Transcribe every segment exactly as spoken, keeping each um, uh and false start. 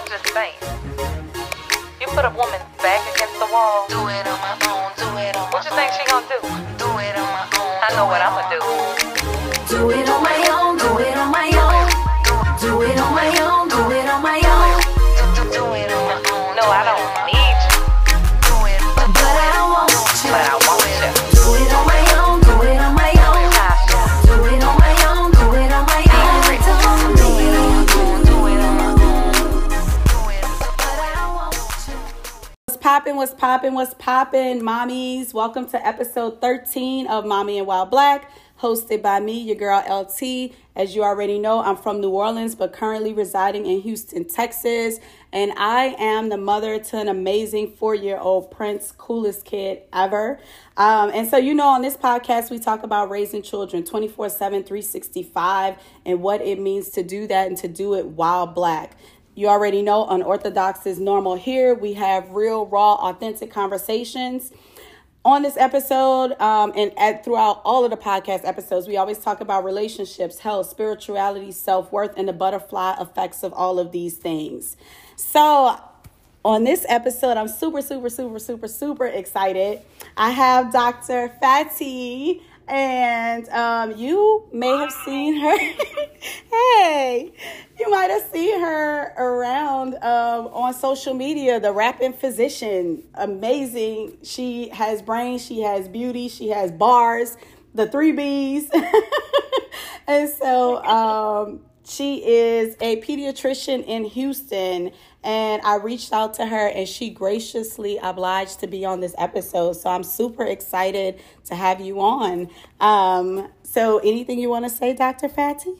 just saying. You put a woman's back against the wall. Do it on my own, do it on my own. What you think she gonna do? Do it on my own. I know what I'ma do. Do it on my own, do it on my own. Do it on my own, do it on my own. Do it on my own. No, I don't need you, Do it, but I want you. but I want you. Do it on my own, do it on my own. Do it on my own, do it on my own. Do it on my own, do it on my own. Do it, but I want you. What's poppin', what's poppin', what's poppin', mommies? Welcome to episode thirteen of Mommy and Wild Black, hosted by me, your girl L T. As you already know, I'm from New Orleans, but currently residing in Houston, Texas. And I am the mother to an amazing four-year-old Prince, coolest kid ever. Um, and so, you know, on this podcast, we talk about raising children twenty-four seven, three sixty-five, and what it means to do that and to do it while Black. You already know unorthodox is normal here. We have real, raw, authentic conversations. On this episode, um, and at, throughout all of the podcast episodes, we always talk about relationships, health, spirituality, self-worth, and the butterfly effects of all of these things. So on this episode, I'm super, super, super, super, super excited. I have Doctor Fatty, and um, you may have seen her. Hey, you might have seen her around um, on social media, the rapping physician. Amazing. She has brains, she has beauty, she has bars, the three B's. And so um, she is a pediatrician in Houston. And I reached out to her and she graciously obliged to be on this episode. So I'm super excited to have you on. Um, so anything you want to say, Doctor Fatty?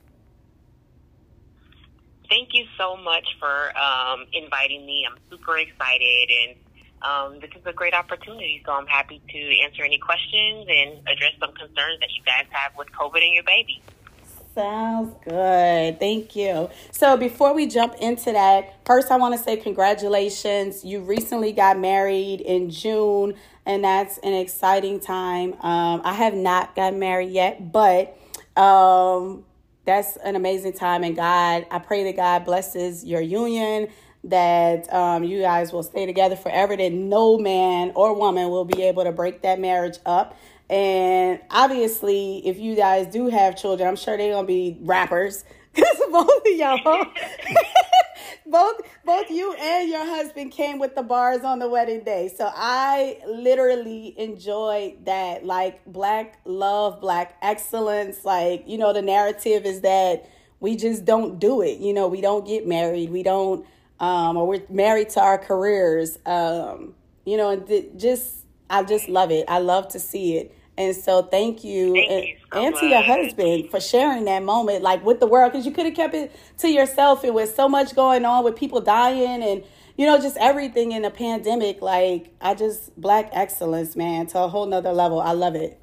Thank you so much for um, inviting me. I'm super excited, and um, this is a great opportunity, so I'm happy to answer any questions and address some concerns that you guys have with COVID and your baby. Sounds good. Thank you. So before we jump into that, first I want to say congratulations. You recently got married in June, and that's an exciting time. Um, I have not gotten married yet, but um, that's an amazing time. And God, I pray that God blesses your union, that um, you guys will stay together forever, that no man or woman will be able to break that marriage up. And obviously, if you guys do have children, I'm sure they're going to be rappers. Because both of y'all, both, both you and your husband came with the bars on the wedding day. So I literally enjoyed that. Like, Black love, Black excellence. Like, you know, the narrative is that we just don't do it. You know, we don't get married. We don't, um, or we're married to our careers. Um, you know, and th- just... I just love it. I love to see it. And so thank you, Thank and, you so and to your much. husband for sharing that moment, like with the world, because you could have kept it to yourself. It was so much going on with people dying and, you know, just everything in the pandemic. Like, I just, Black excellence, man, to a whole nother level. I love it.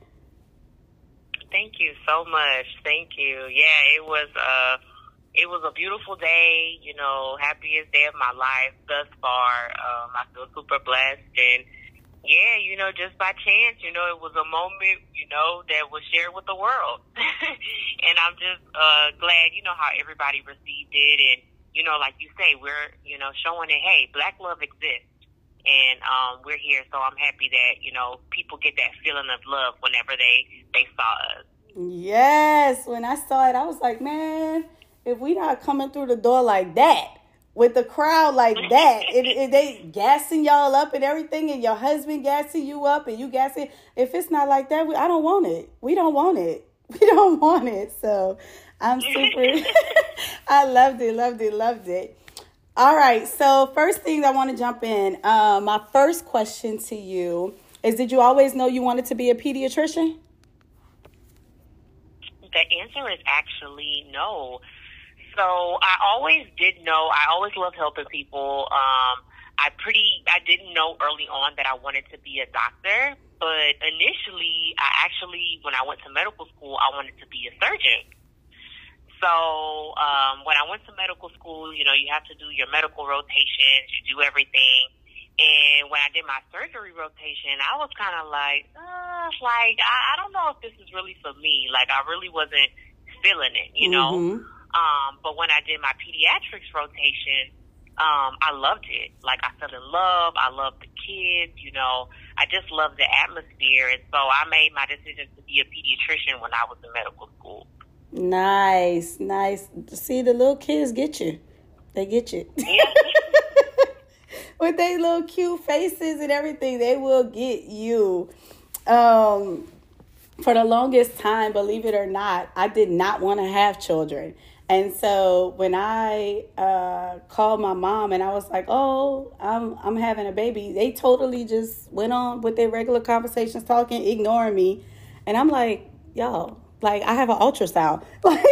Thank you so much. Thank you. Yeah, it was uh, it was a beautiful day. You know, happiest day of my life thus far. Um, I feel super blessed, and yeah, you know, just by chance, you know, it was a moment, you know, that was shared with the world. And I'm just uh, glad, you know, how everybody received it. And, you know, like you say, we're, you know, showing that, hey, Black love exists. And um, we're here. So I'm happy that, you know, people get that feeling of love whenever they, they saw us. Yes. When I saw it, I was like, man, if we not coming through the door like that, with the crowd like that, it, it, they gassing y'all up and everything, and your husband gassing you up and you gassing. If it's not like that, we, I don't want it. We don't want it. We don't want it. So I'm super, I loved it, loved it, loved it. All right. So first thing I want to jump in. Uh, my first question to you is, did you always know you wanted to be a pediatrician? The answer is actually no. So I always did know, I always loved helping people. Um, I pretty, I didn't know early on that I wanted to be a doctor, but initially, I actually, when I went to medical school, I wanted to be a surgeon. So um, when I went to medical school, you know, you have to do your medical rotations, you do everything. And when I did my surgery rotation, I was kind of like, uh, like, I, I don't know if this is really for me. Like, I really wasn't feeling it, you know? Mm-hmm. Um, but when I did my pediatrics rotation, um, I loved it. Like, I fell in love. I loved the kids, you know. I just loved the atmosphere. And so I made my decision to be a pediatrician when I was in medical school. Nice, nice. See, the little kids get you. They get you. Yeah. With their little cute faces and everything, they will get you. Um, for the longest time, believe it or not, I did not want to have children. And so when I uh, called my mom and I was like, oh, I'm I'm having a baby, they totally just went on with their regular conversations, talking, ignoring me. And I'm like, yo, like, I have an ultrasound. Like,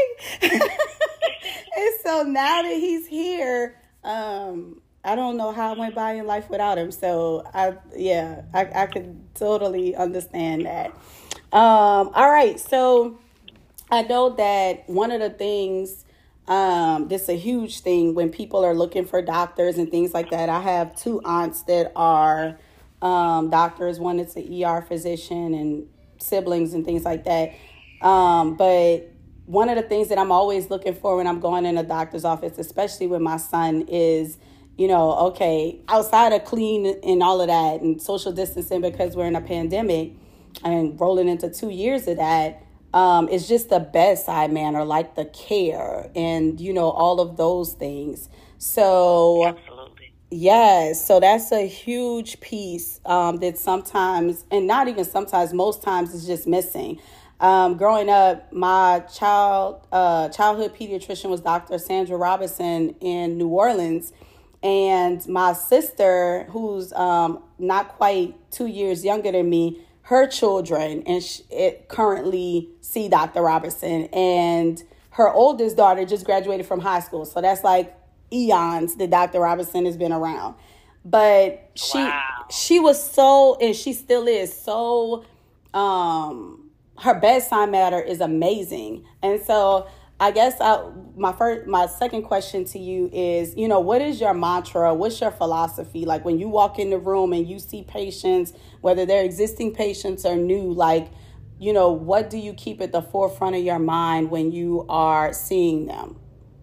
and so now that he's here, um, I don't know how I went by in life without him. So, I yeah, I, I could totally understand that. Um, all right, so I know that one of the things, um, this is a huge thing when people are looking for doctors and things like that. I have two aunts that are um, doctors. One is an E R physician and siblings and things like that. Um, but one of the things that I'm always looking for when I'm going in a doctor's office, especially with my son, is, you know, okay, outside of clean and all of that and social distancing because we're in a pandemic and rolling into two years of that, um, it's just the bedside manner, like the care and, you know, all of those things. So, Absolutely. yes, so that's a huge piece um, that sometimes, and not even sometimes, most times is just missing. Um, growing up, my child uh, childhood pediatrician was Doctor Sandra Robinson in New Orleans. And my sister, who's um, not quite two years younger than me, her children and sh- it currently see Doctor Robinson. And her oldest daughter just graduated from high school. So that's like eons that Doctor Robinson has been around. But she Wow. she was so, and she still is so, um, her bedside manner is amazing. And so I guess I, my first, my second question to you is, you know, what is your mantra? What's your philosophy? Like when you walk in the room and you see patients, whether they're existing patients or new, like, you know, what do you keep at the forefront of your mind when you are seeing them?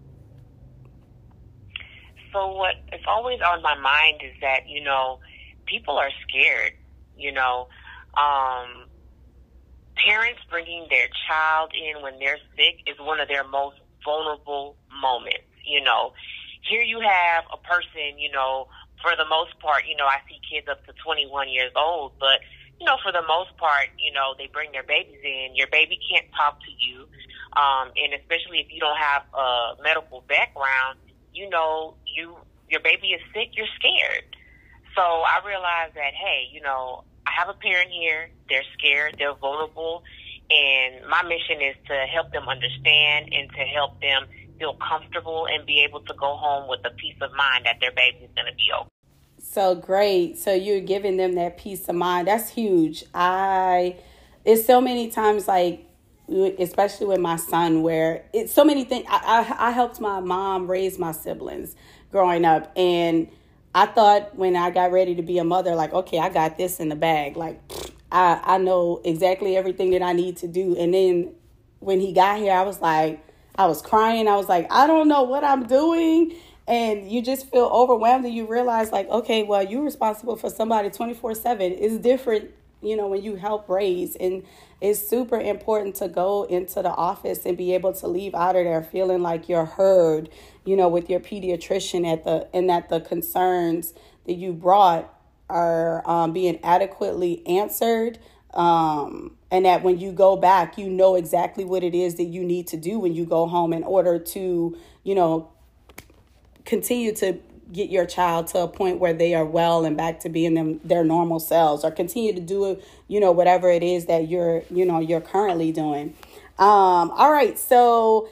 So what is always on my mind is that, you know, people are scared, you know, um, parents bringing their child in when they're sick is one of their most vulnerable moments. You know, here you have a person, you know, for the most part, you know, I see kids up to twenty-one years old, but, you know, for the most part, you know, they bring their babies in. Your baby can't talk to you. Um, and especially if you don't have a medical background, you know, you, your baby is sick, you're scared. So I realized that, hey, you know, I have a parent here. They're scared. They're vulnerable. And my mission is to help them understand and to help them feel comfortable and be able to go home with a peace of mind that their baby is going to be okay. So great. So you're giving them that peace of mind. That's huge. I, it's so many times, like, especially with my son, where it's so many things. I, I, I helped my mom raise my siblings growing up. And I thought when I got ready to be a mother, like, okay, I got this in the bag. Like, I, I know exactly everything that I need to do. And then when he got here, I was like, I was crying. I was like, I don't know what I'm doing. And you just feel overwhelmed and you realize, like, okay, well, you're responsible for somebody twenty-four seven. It's different, you know, when you help raise. And it's super important to go into the office and be able to leave out of there feeling like you're heard, you know, with your pediatrician at the, and that the concerns that you brought are um, being adequately answered. Um, and that when you go back, you know exactly what it is that you need to do when you go home in order to, you know, continue to get your child to a point where they are well and back to being them their normal selves, or continue to do it, you know, whatever it is that you're, you know, you're currently doing. Um, all right. So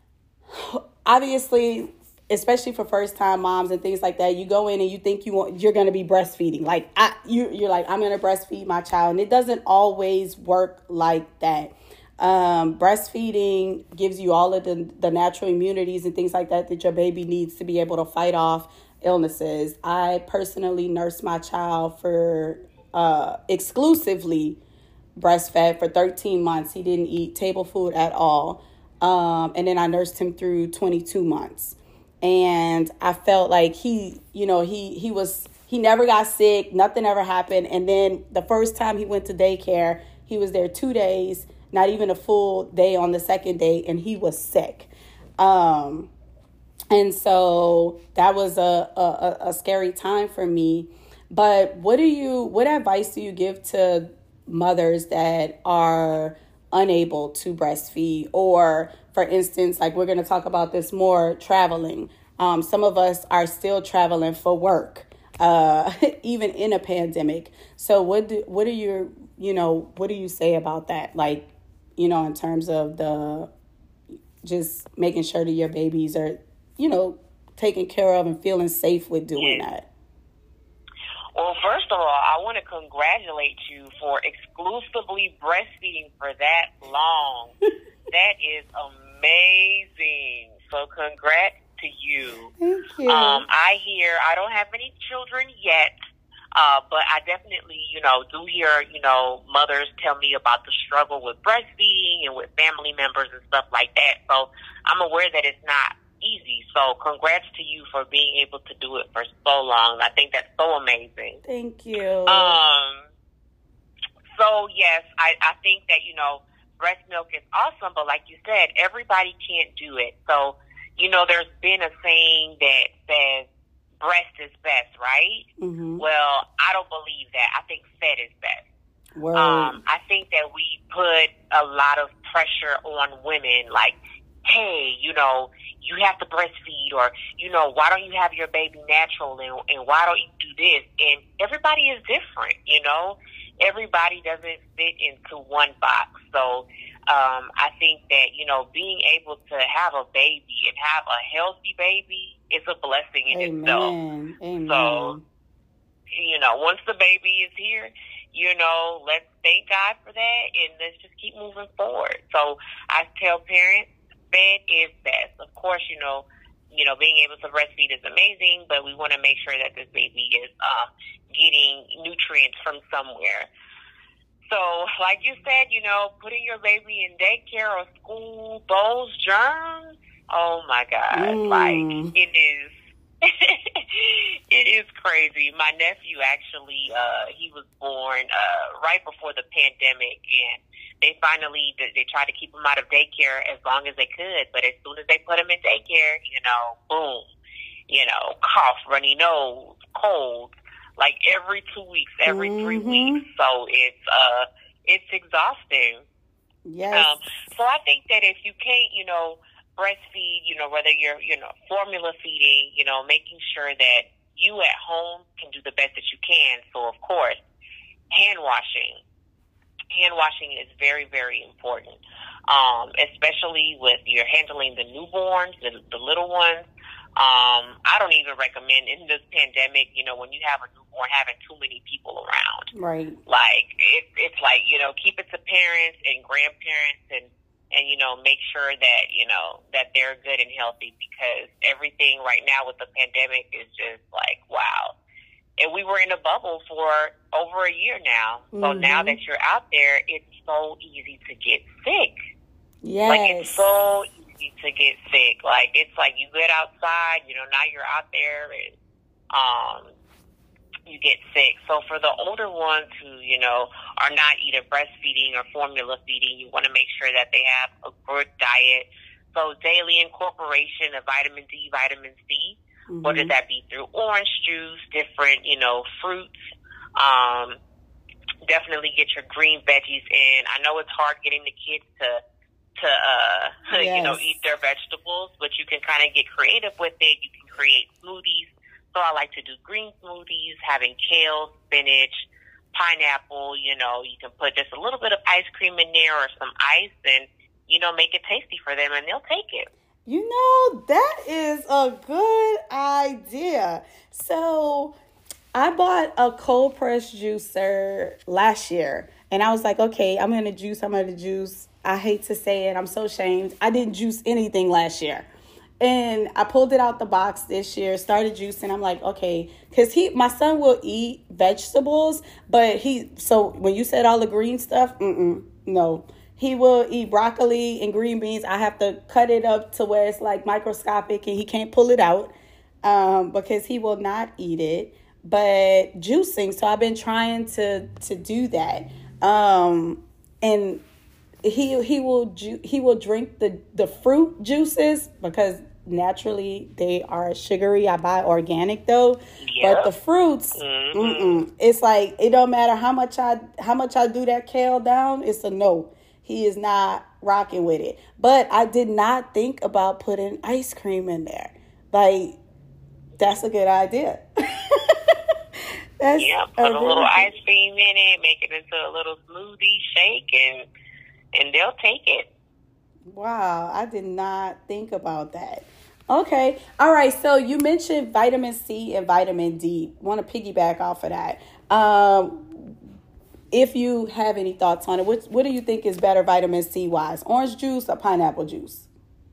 obviously, especially for first time moms and things like that, you go in and you think you want, you're going to be breastfeeding. Like I, you, you're like, I'm going to breastfeed my child. And it doesn't always work like that. Um, breastfeeding gives you all of the, the natural immunities and things like that that your baby needs to be able to fight off illnesses. I personally nursed my child for uh, exclusively breastfed for thirteen months. He didn't eat table food at all. Um, and then I nursed him through twenty-two months. And I felt like he, you know, he, he was, he never got sick. Nothing ever happened. And then the first time he went to daycare, he was there two days, not even a full day on the second day, and he was sick. Um, and so that was a, a, a scary time for me. But what do you, what advice do you give to mothers that are unable to breastfeed, or, for instance, like we're going to talk about this more, traveling. Um, some of us are still traveling for work, uh, even in a pandemic. So what do, what are your, you know, what do you say about that? Like, you know, in terms of the, just making sure that your babies are, you know, taken care of and feeling safe with doing Yeah. that. Well, first of all, I want to congratulate you for exclusively breastfeeding for that long. That is amazing. So congrats to you. Thank you. Um, I hear, I don't have any children yet, uh, but I definitely, you know, do hear, you know, mothers tell me about the struggle with breastfeeding and with family members and stuff like that. So I'm aware that it's not easy. So congrats to you for being able to do it for so long. I think that's so amazing. Thank you. Um, so yes, I, I think that, you know, breast milk is awesome, but like you said, everybody can't do it. So, you know, there's been a saying that says breast is best, right? Mm-hmm. Well, I don't believe that. I think fed is best. Word. Um, I think that we put a lot of pressure on women, like, hey, you know, you have to breastfeed, or, you know, why don't you have your baby natural, and, and why don't you do this? And everybody is different, you know. Everybody doesn't fit into one box. So um, I think that, you know, being able to have a baby and have a healthy baby is a blessing in Amen. itself. Amen. So, you know, once the baby is here, you know, let's thank God for that, and let's just keep moving forward. So I tell parents, fed is best. Of course, you know, you know, being able to breastfeed is amazing, but we want to make sure that this baby is um, getting nutrients from somewhere. So, like you said, you know, putting your baby in daycare or school, those germs, oh my God, Mm. like it is, it is crazy. My nephew actually, uh, he was born uh, right before the pandemic, and they finally, they tried to keep him out of daycare as long as they could, but as soon as they put him in daycare, you know, boom, you know, cough, runny nose, cold, like every two weeks, every Mm-hmm. three weeks. So it's, uh, it's exhausting. Yes. Um, so I think that if you can't, you know, breastfeed, you know, whether you're, you know, formula feeding, you know, making sure that you at home can do the best that you can. So, of course, hand washing. Hand washing is very, very important, um, especially with you're handling the newborns, the, the little ones. Um, I don't even recommend in this pandemic, you know, when you have a newborn, having too many people around. Right. Like, it, it's like, you know, keep it to parents and grandparents, and, and, you know, make sure that, you know, that they're good and healthy, because everything right now with the pandemic is just like, wow. And we were in a bubble for over a year now. So Mhm. now that you're out there, it's so easy to get sick. Yes. Like, it's so easy to get sick. Like, it's like you get outside, you know, now you're out there and um, you get sick. So for the older ones who, you know, are not either breastfeeding or formula feeding, you want to make sure that they have a good diet. So daily incorporation of vitamin D, vitamin C, Mhm. whether that be through orange juice, different, you know, fruits. Um, definitely get your green veggies in. I know it's hard getting the kids to, to uh, you know, Yes. eat their vegetables, but you can kind of get creative with it. You can create smoothies. So I like to do green smoothies, having kale, spinach, pineapple. You know, you can put just a little bit of ice cream in there or some ice, and, you know, make it tasty for them, and they'll take it. You know, that is a good idea. So I bought a cold press juicer last year, and I was like, okay, I'm going to juice some of the juice. I hate to say it. I'm so ashamed. I didn't juice anything last year. And I pulled it out the box this year, started juicing. I'm like, okay, because he, my son will eat vegetables, but he, so when you said all the green stuff, mm-mm, no. He will eat broccoli and green beans. I have to cut it up to where it's like microscopic and he can't pull it out um, because he will not eat it. But juicing, so I've been trying to to do that. Um, and he he will ju- he will drink the, the fruit juices because naturally they are sugary. I buy organic though, Yeah. but the fruits, Mm-hmm. mm-mm. It's like it don't matter how much I how much I do that kale down. It's a no. He is not rocking with it. But I did not think about putting ice cream in there. Like that's a good idea. That's Yeah, put a really little good- ice cream in it, make it into a little smoothie shake, and and they'll take it. Wow, I did not think about that. Okay. All right. So you mentioned vitamin C and vitamin D. Want to piggyback off of that. Um, if you have any thoughts on it, what, what do you think is better vitamin C wise? Orange juice or pineapple juice?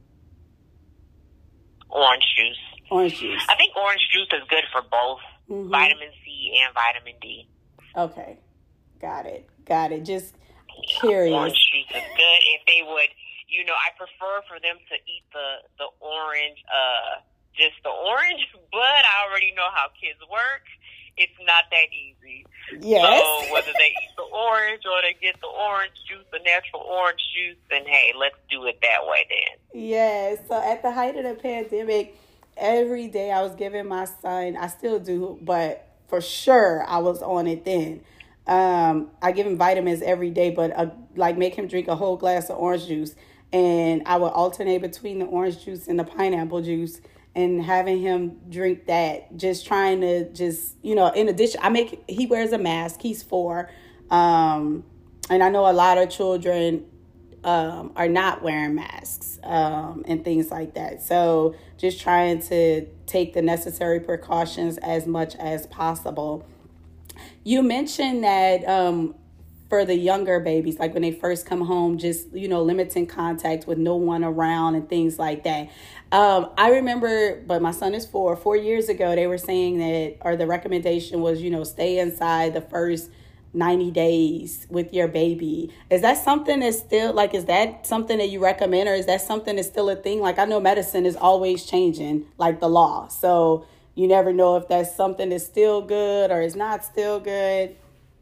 Orange juice. Orange juice. I think orange juice is good for both Mhm. vitamin C and vitamin D. Okay. Got it. Got it. Just curious. Orange juice is good. If they would, you know, I prefer for them to eat the, the orange, uh, just the orange, but I already know how kids work. It's not that easy. Yes. So whether they eat the orange or they get the orange juice, the natural orange juice, then hey, let's do it that way then. Yes. So at the height of the pandemic, every day I was giving my son, I still do, but for sure I was on it then. Um, I give him vitamins every day, but uh, like make him drink a whole glass of orange juice. And I would alternate between the orange juice and the pineapple juice and having him drink that, just trying to just, you know, in addition, I make, he wears a mask. He's four. Um, and I know a lot of children um, are not wearing masks um, and things like that. So just trying to take the necessary precautions as much as possible. You mentioned that um, for the younger babies, like when they first come home, just, you know, limiting contact with no one around and things like that. Um, I remember, but my son is four, four years ago, they were saying that, or the recommendation was, you know, stay inside the first ninety days with your baby. Is that something that's still, like, is that something that you recommend, or is that something that's still a thing? Like, I know medicine is always changing, like the law. So you never know if that's something that's still good or is not still good.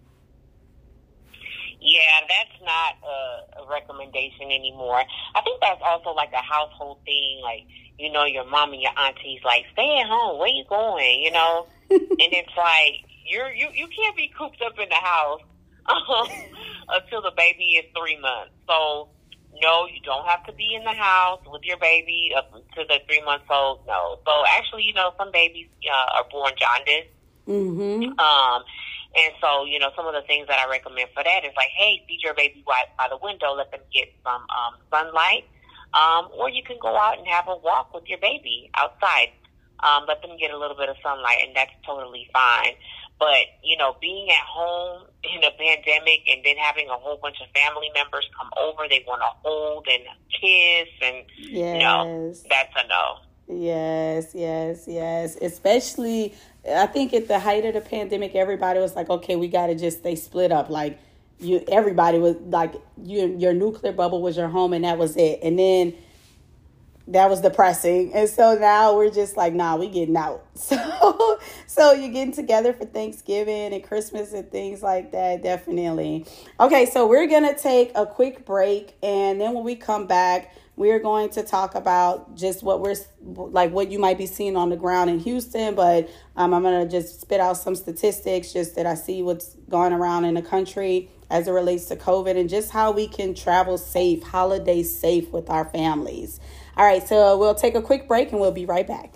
Yeah, that's not a, a recommendation anymore. I think that's also like a household thing. Like, you know, your mom and your aunties like, stay at home. Where you going? You know, and it's like you're you you can't be cooped up in the house um, until the baby is three months. So no, you don't have to be in the house with your baby up until the three months old. No. So actually, you know, some babies uh, are born jaundiced. Mm-hmm. Um. And so, you know, some of the things that I recommend for that is like, hey, feed your baby by, by the window, let them get some um, sunlight. Um, or you can go out and have a walk with your baby outside. Um, let them get a little bit of sunlight, and that's totally fine. But, you know, being at home in a pandemic and then having a whole bunch of family members come over, they want to hold and kiss, and, Yes. no, that's a no. Yes, yes, yes. Especially, I think at the height of the pandemic, everybody was like, okay, we got to just stay split up. Like, you, everybody was like, you, your nuclear bubble was your home, and that was it. And then that was depressing. And so now we're just like, nah, we getting out. So, so you're getting together for Thanksgiving and Christmas and things like that. Definitely. Okay. So we're going to take a quick break. And then when we come back, we're going to talk about just what we're like, what you might be seeing on the ground in Houston. But um, I'm going to just spit out some statistics just that I see what's going around in the country as it relates to COVID, and just how we can travel safe, holiday safe with our families. All right, so we'll take a quick break and we'll be right back.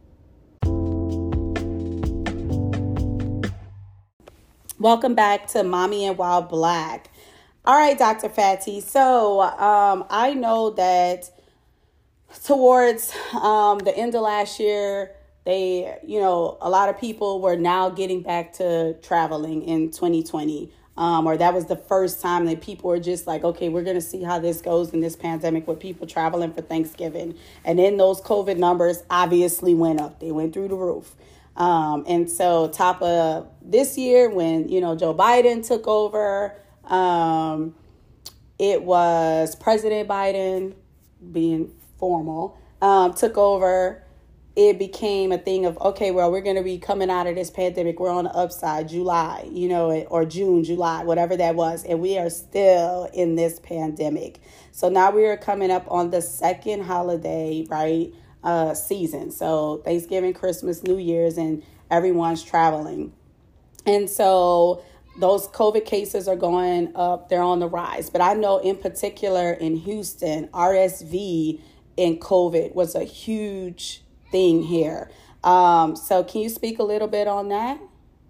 Welcome back to Mommy and While Black. All right, Doctor Fatty. So um, I know that towards um, the end of last year, they, you know, a lot of people were now getting back to traveling in twenty twenty. Um, or that was the first time that people were just like, okay, we're going to see how this goes in this pandemic with people traveling for Thanksgiving. And then those COVID numbers obviously went up. They went through the roof. Um, and so top of this year when, you know, Joe Biden took over, um, it was President Biden, being formal, um, took over. It became a thing of, okay, well, we're going to be coming out of this pandemic. We're on the upside, July, you know, or June, July, whatever that was. And we are still in this pandemic. So now we are coming up on the second holiday, right, uh, season. So Thanksgiving, Christmas, New Year's, and everyone's traveling. And so those COVID cases are going up. They're on the rise. But I know in particular in Houston, R S V and COVID was a huge thing here. Um, so can you speak a little bit on that?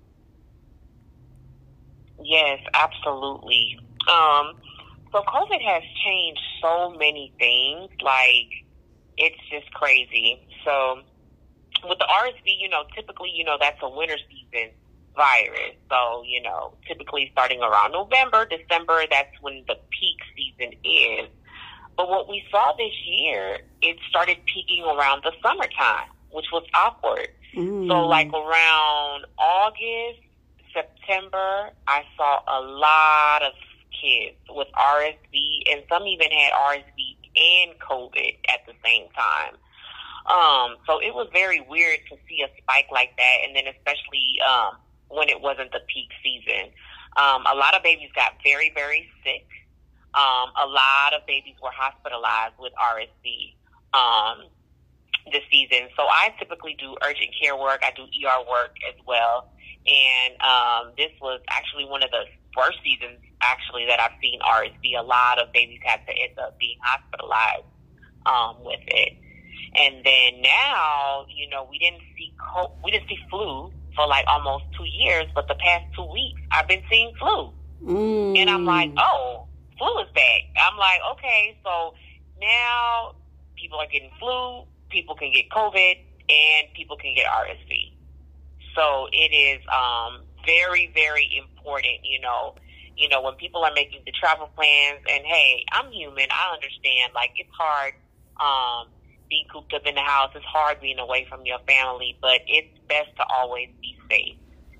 Yes, absolutely. Um, so COVID has changed so many things. Like, it's just crazy. So with the R S V, you know, typically, you know, that's a winter season virus. So, you know, typically starting around November, December, that's when the peak season is. But what we saw this year, it started peaking around the summertime, which was awkward. Mm. So like around August, September, I saw a lot of kids with R S V, and some even had R S V and COVID at the same time. Um, so it was very weird to see a spike like that, and then especially um, when it wasn't the peak season. Um, a lot of babies got very, very sick. Um, a lot of babies were hospitalized with R S V um, this season. So I typically do urgent care work. I do E R work as well. And um, this was actually one of the first seasons, actually, that I've seen R S V. A lot of babies had to end up being hospitalized um, with it. And then now, you know, we didn't see co- we didn't see flu for like almost two years, but the past two weeks I've been seeing flu. Mm. And I'm like, oh, flu is back. I'm like, okay, so now people are getting flu, people can get COVID, and people can get R S V. So it is um, very, very important, you know, you know, when people are making the travel plans, and hey, I'm human, I understand, like, it's hard um, being cooped up in the house. It's hard being away from your family, but it's best to always be safe.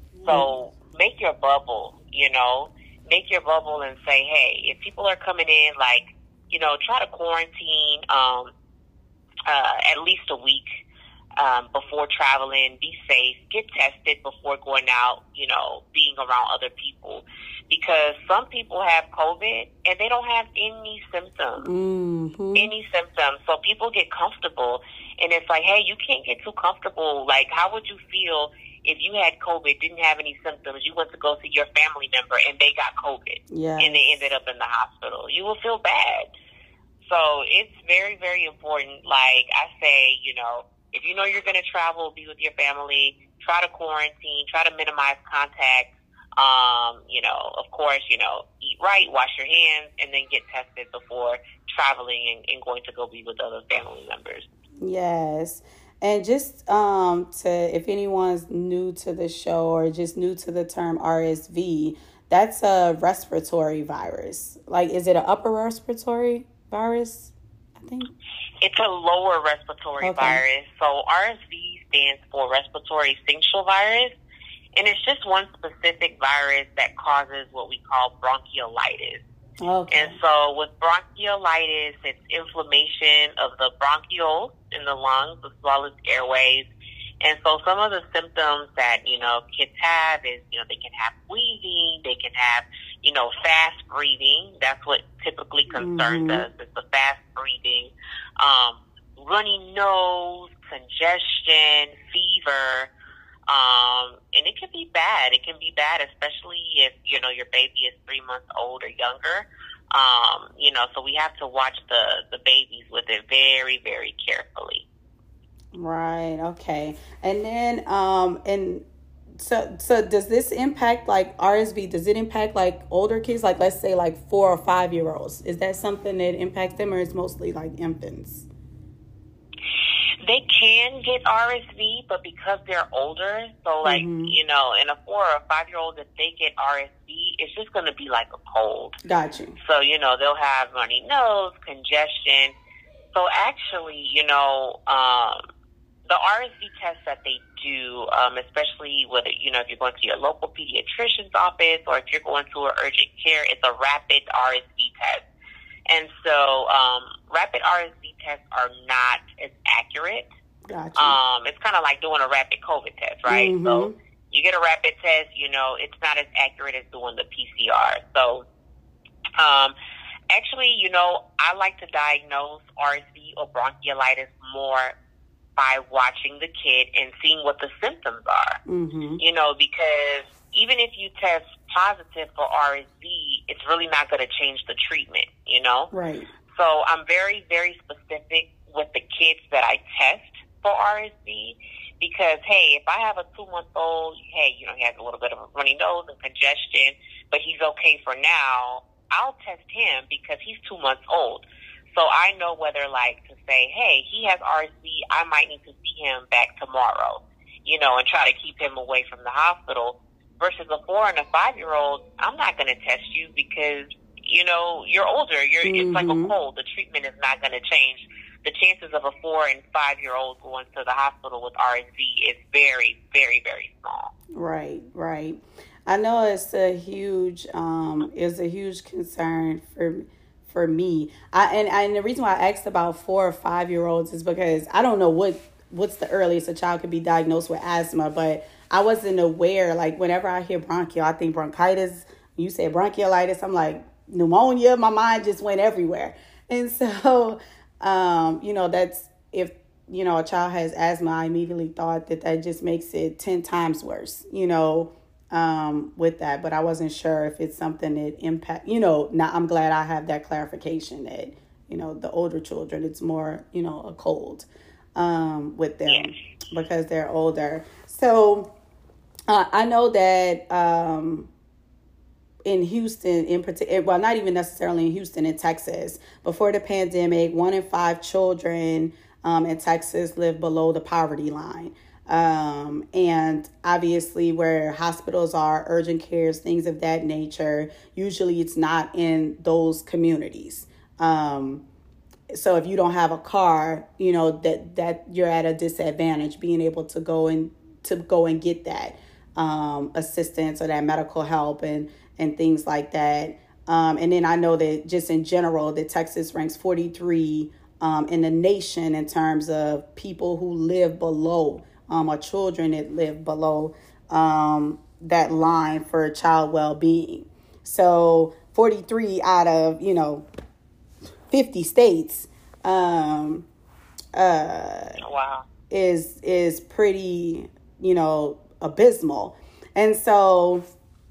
So make your bubble, you know, make your bubble and say, hey, if people are coming in, like, you know, try to quarantine um, uh, at least a week um, before traveling. Be safe. Get tested before going out, you know, being around other people. Because some people have COVID and they don't have any symptoms, mm-hmm. any symptoms. So people get comfortable. And it's like, hey, you can't get too comfortable. Like, how would you feel if you had COVID, didn't have any symptoms, you went to go see your family member and they got COVID, yes. and they ended up in the hospital? You will feel bad. So it's very, very important. Like I say, you know, if you know you're going to travel, be with your family, try to quarantine, try to minimize contact. Um, you know, of course, you know, eat right, wash your hands, and then get tested before traveling and, and going to go be with other family members. Yes. And just um, to, if anyone's new to the show or just new to the term R S V, that's a respiratory virus. Like, is it an upper respiratory virus? I think it's a lower respiratory okay. virus. So R S V stands for respiratory syncytial virus, and it's just one specific virus that causes what we call bronchiolitis. Okay. And so with bronchiolitis, it's inflammation of the bronchioles in the lungs as well as airways. And so some of the symptoms that, you know, kids have is, you know, they can have wheezing, they can have, you know, fast breathing. That's what typically concerns mm-hmm. us, is the fast breathing, um, runny nose, congestion, fever. Um, and it can be bad. It can be bad, especially if, you know, your baby is three months old or younger. Um, you know, so we have to watch the, the babies with it very, very carefully. Right. Okay. And then, um, and so, so does this impact like R S V? Does it impact like older kids? Like, let's say like four or five year olds. Is that something that impacts them, or is mostly like infants? They can get R S V, but because they're older, so like, mm-hmm. you know, in a four or a five-year-old, if they get R S V, it's just going to be like a cold. Got you. So, you know, they'll have runny nose, congestion. So actually, you know, um, the R S V tests that they do, um, especially whether, you know, if you're going to your local pediatrician's office or if you're going to an urgent care, it's a rapid R S V test. And so um, rapid R S V tests are not as accurate. Gotcha. Um, it's kind of like doing a rapid COVID test, right? Mm-hmm. So you get a rapid test, you know, it's not as accurate as doing the P C R. So um, actually, you know, I like to diagnose R S V or bronchiolitis more by watching the kid and seeing what the symptoms are. Mm-hmm. You know, because even if you test positive for R S V, it's really not going to change the treatment, you know? Right. So I'm very, very specific with the kids that I test for R S V because, hey, if I have a two-month-old, hey, you know, he has a little bit of a runny nose and congestion, but he's okay for now, I'll test him because he's two months old. So I know whether, like, to say, hey, he has R S V, I might need to see him back tomorrow, you know, and try to keep him away from the hospital. Versus a four and a five-year-old, I'm not going to test you because, you know, you're older. You're Mm-hmm. It's like a cold. The treatment is not going to change. The chances of a four and five-year-old going to the hospital with R S V is very, very, very small. Right, right. I know it's a huge, um, it's a huge concern for for me. I and, and the reason why I asked about four or five year olds is because I don't know what what's the earliest a child could be diagnosed with asthma, but I wasn't aware. Like whenever I hear bronchial, I think bronchitis. You said bronchiolitis, I'm like pneumonia. My mind just went everywhere, and so um, you know that's if you know a child has asthma, I immediately thought that that just makes it ten times worse. You know. Um, with that, but I wasn't sure if it's something that impact, you know, now I'm glad I have that clarification that, you know, the older children, it's more, you know, a cold, um, with them Yes. because they're older. So, uh, I know that, um, in Houston in particular, well, not even necessarily in Houston, in Texas, before the pandemic, one in five children, um, in Texas live below the poverty line. Um, and obviously where hospitals are, urgent cares, things of that nature, usually it's not in those communities. Um, so if you don't have a car, you know, that, that you're at a disadvantage being able to go and to go and get that, um, assistance or that medical help and, and things like that. Um, and then I know that just in general, that Texas ranks forty-three, um, in the nation in terms of people who live below Um, or children that live below um, that line for child well-being. So forty-three out of, you know, fifty states um, uh, Wow. is is pretty, you know, abysmal. And so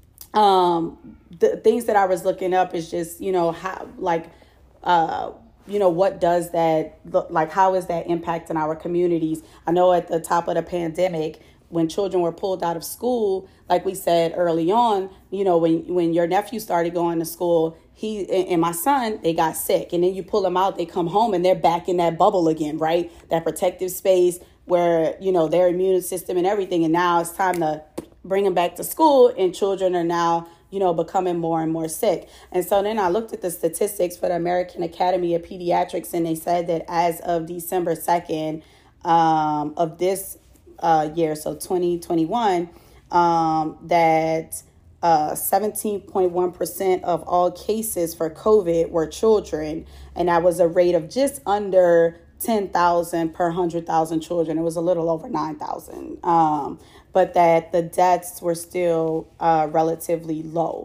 um, the things that I was looking up is just, you know, how, like, uh, you know, what does that look like? How is that impacting our communities? I know at the top of the pandemic, when children were pulled out of school, like we said early on, you know, when, when your nephew started going to school, he and my son, they got sick. And then you pull them out, they come home and they're back in that bubble again, right? That protective space where, you know, their immune system and everything. And now it's time to bring them back to school, and children are now, you know, becoming more and more sick. And so then I looked at the statistics for the American Academy of Pediatrics, and they said that as of December second um, of this uh, year, so twenty twenty-one, um, that uh, seventeen point one percent of all cases for COVID were children. And that was a rate of just under ten thousand per one hundred thousand children. It was a little over nine thousand. Um, but that the deaths were still uh, relatively low.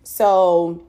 So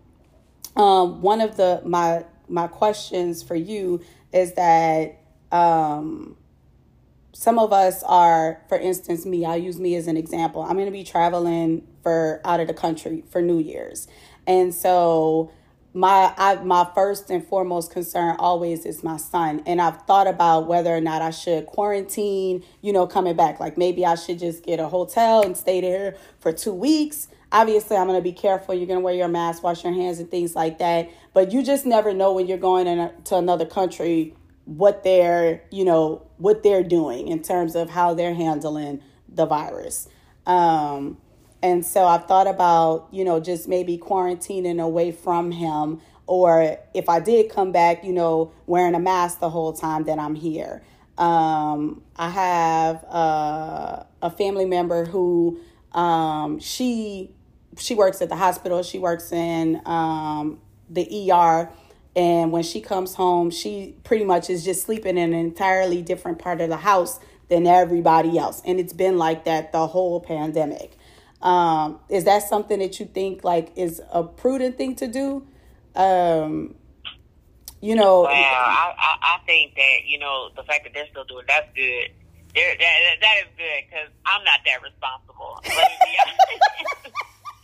um, one of the my my questions for you is that um, some of us are, for instance, me, I'll use me as an example. I'm going to be traveling for out of the country for New Year's. And so my I, my first and foremost concern always is my son. And I've thought about whether or not I should quarantine, you know, coming back. Like maybe I should just get a hotel and stay there for two weeks. Obviously, I'm going to be careful. You're going to wear your mask, wash your hands and things like that. But you just never know when you're going in a, to another country what they're, you know, what they're doing in terms of how they're handling the virus. Um And so I've thought about, you know, just maybe quarantining away from him, or if I did come back, you know, wearing a mask the whole time that I'm here. Um, I have uh, a family member who um, she she works at the hospital. She works in um, the E R, And when she comes home, she pretty much is just sleeping in an entirely different part of the house than everybody else. And it's been like that the whole pandemic. Um, is that something that you think like is a prudent thing to do? Um, you know, well, I, I, I think that, you know, the fact that they're still doing that's good. They're, that, that is good because I'm not that responsible. Let me be honest.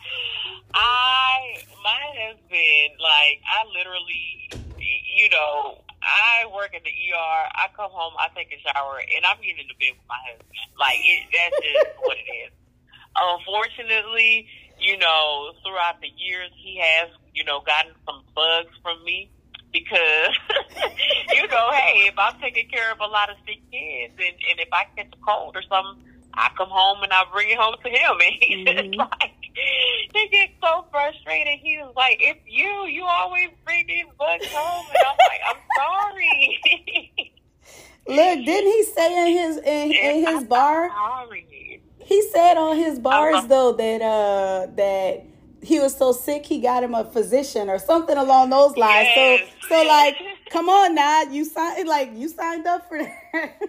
I, my husband, like, I literally, you know, I work at the E R. I come home, I take a shower, and I'm getting into bed with my husband. Like, it, that's just what it is. Unfortunately, you know, throughout the years, he has, you know, gotten some bugs from me because, you know, hey, if I'm taking care of a lot of sick kids and, and if I catch a cold or something, I come home and I bring it home to him. And he's mm-hmm. just like, he gets so frustrated. He was like, it's you. You always bring these bugs home. And I'm like, I'm sorry. Look, didn't he say in his in, in his I'm bar? Sorry. He said on his bars uh-huh. though that uh that he was so sick he got him a physician or something along those lines. Yes. So so like, come on now, you signed like you signed up for that.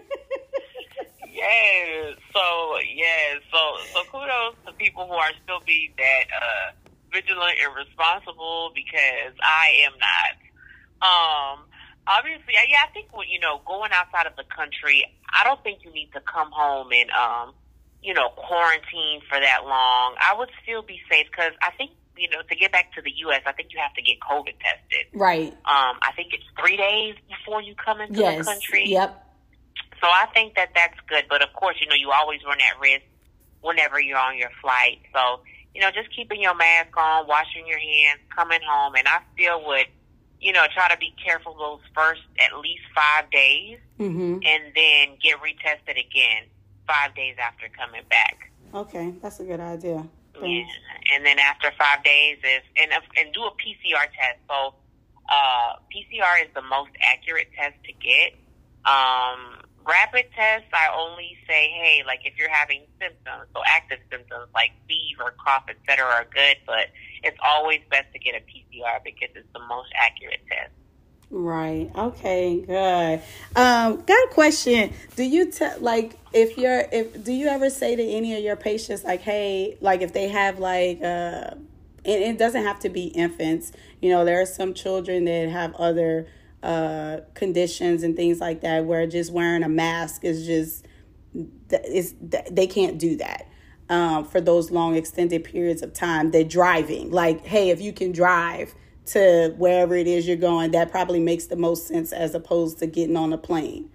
Yes. So yes. So so kudos to people who are still being that uh, vigilant and responsible because I am not. Um. Obviously, yeah. I think when you know going outside of the country, I don't think you need to come home and um. you know, quarantine for that long. I would still be safe because I think, you know, to get back to the U S, I think you have to get COVID tested. Right. Um, I think it's three days before you come into yes. the country. Yep. So I think that that's good. But, of course, you know, you always run that risk whenever you're on your flight. So, you know, just keeping your mask on, washing your hands, coming home. And I still would, you know, try to be careful those first at least five days mm-hmm. and then get retested again five days after coming back. Okay, that's a good idea. Yeah, and then after five days is and and do a P C R test. So, uh, P C R is the most accurate test to get. Um, rapid tests, I only say, hey, like if you're having symptoms, so active symptoms like fever, cough, et cetera, are good. But it's always best to get a P C R because it's the most accurate test. Right. Okay. Good. Um, got a question. Do you tell like if you're if do you ever say to any of your patients like, hey, like if they have like uh, it, it doesn't have to be infants. You know, there are some children that have other uh conditions and things like that where just wearing a mask is just is they can't do that um, for those long extended periods of time. They're driving. Like, hey, if you can drive to wherever it is you're going, that probably makes the most sense as opposed to getting on a plane.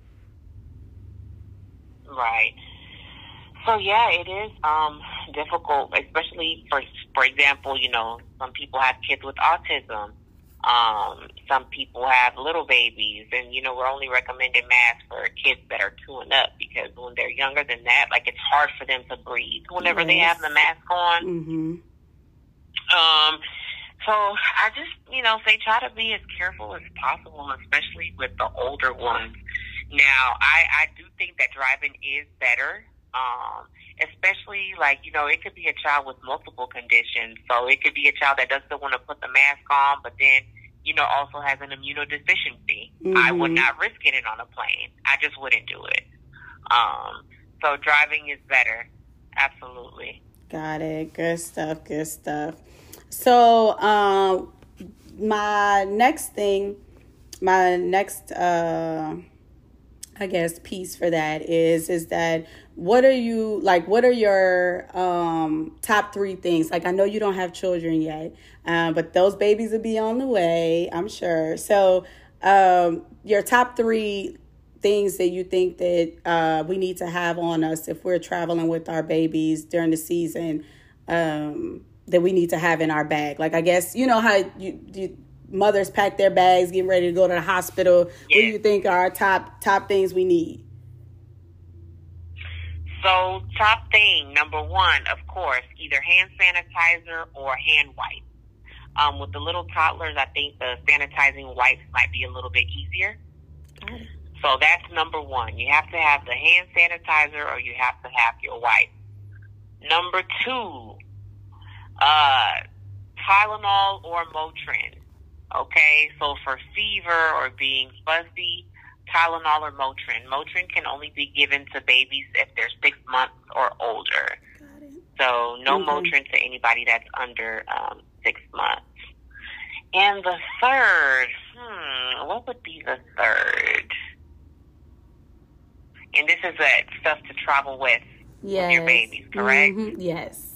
Right. So yeah, it is um, difficult, especially for for example, you know, some people have kids with autism. Um, some people have little babies, and you know, we're only recommending masks for kids that are two and up because when they're younger than that, like it's hard for them to breathe whenever yes. they have the mask on. Mm-hmm. Um. So I just, you know, say try to be as careful as possible, especially with the older ones. Now, I, I do think that driving is better, um, especially like, you know, it could be a child with multiple conditions. So it could be a child that doesn't want to put the mask on, but then, you know, also has an immunodeficiency. Mm-hmm. I would not risk getting on a plane. I just wouldn't do it. Um, so driving is better. Absolutely. Got it. Good stuff. Good stuff. So, um, my next thing, my next, uh, I guess, piece for that is, is that what are you, like, what are your, um, top three things? Like, I know you don't have children yet, uh, but those babies will be on the way, I'm sure. So, um, your top three things that you think that, uh, we need to have on us if we're traveling with our babies during the season, um, that we need to have in our bag. Like, I guess, you know how you, you mothers pack their bags, getting ready to go to the hospital. Yeah. What do you think are our top, top things we need? So, top thing, number one, of course, either hand sanitizer or hand wipes. Um, with the little toddlers, I think the sanitizing wipes might be a little bit easier. Got it. So that's number one. You have to have the hand sanitizer or you have to have your wipes. Number two, Uh, Tylenol or Motrin. Okay, so for fever or being fuzzy, Tylenol or Motrin. Motrin can only be given to babies if they're six months or older. Got it. So no Okay. Motrin to anybody that's under um, six months. And the third, hmm, what would be the third? And this is that stuff to travel with Yes. your babies, correct? Mhm. Yes.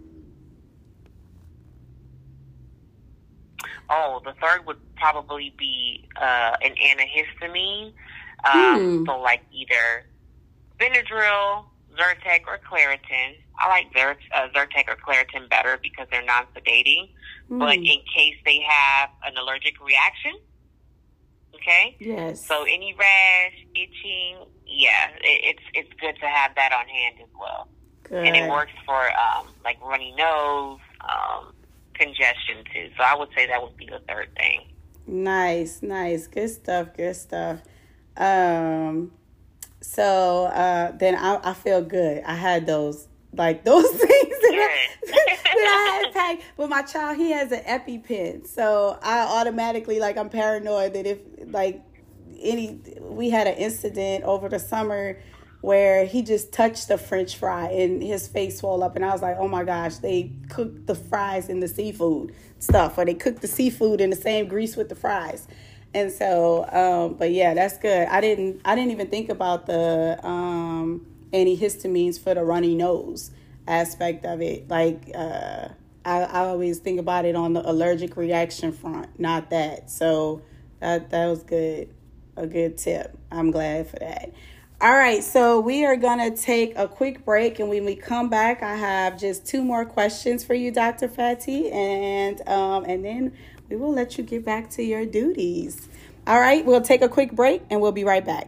Oh, the third would probably be uh, an antihistamine. Um, Hmm. So like either Benadryl, Zyrtec, or Claritin. I like Zer- uh, Zyrtec or Claritin better because they're non-sedating. But Hmm. in case they have an allergic reaction, okay? Yes. So any rash, itching, yeah, it, it's it's good to have that on hand as well. Good. And it works for um, like runny nose, um, congestion too. So I would say that would be the third thing. Nice, nice. Good stuff, good stuff. Um, so uh, then I, I feel good. I had those, like those things that, I, that I had packed. But my child, he has an EpiPen. So I automatically, like, I'm paranoid that if, like, any, we had an incident over the summer where he just touched a French fry and his face swelled up. And I was like, oh my gosh, they cooked the fries in the seafood stuff, or they cooked the seafood in the same grease with the fries. And so, um, but yeah, that's good. I didn't, I didn't even think about the um, antihistamines for the runny nose aspect of it. Like, uh, I, I always think about it on the allergic reaction front, not that. So that that was good, a good tip. I'm glad for that. All right, so we are going to take a quick break, and when we come back, I have just two more questions for you, Doctor Fatty, and um, and then we will let you get back to your duties. All right, we'll take a quick break, and we'll be right back.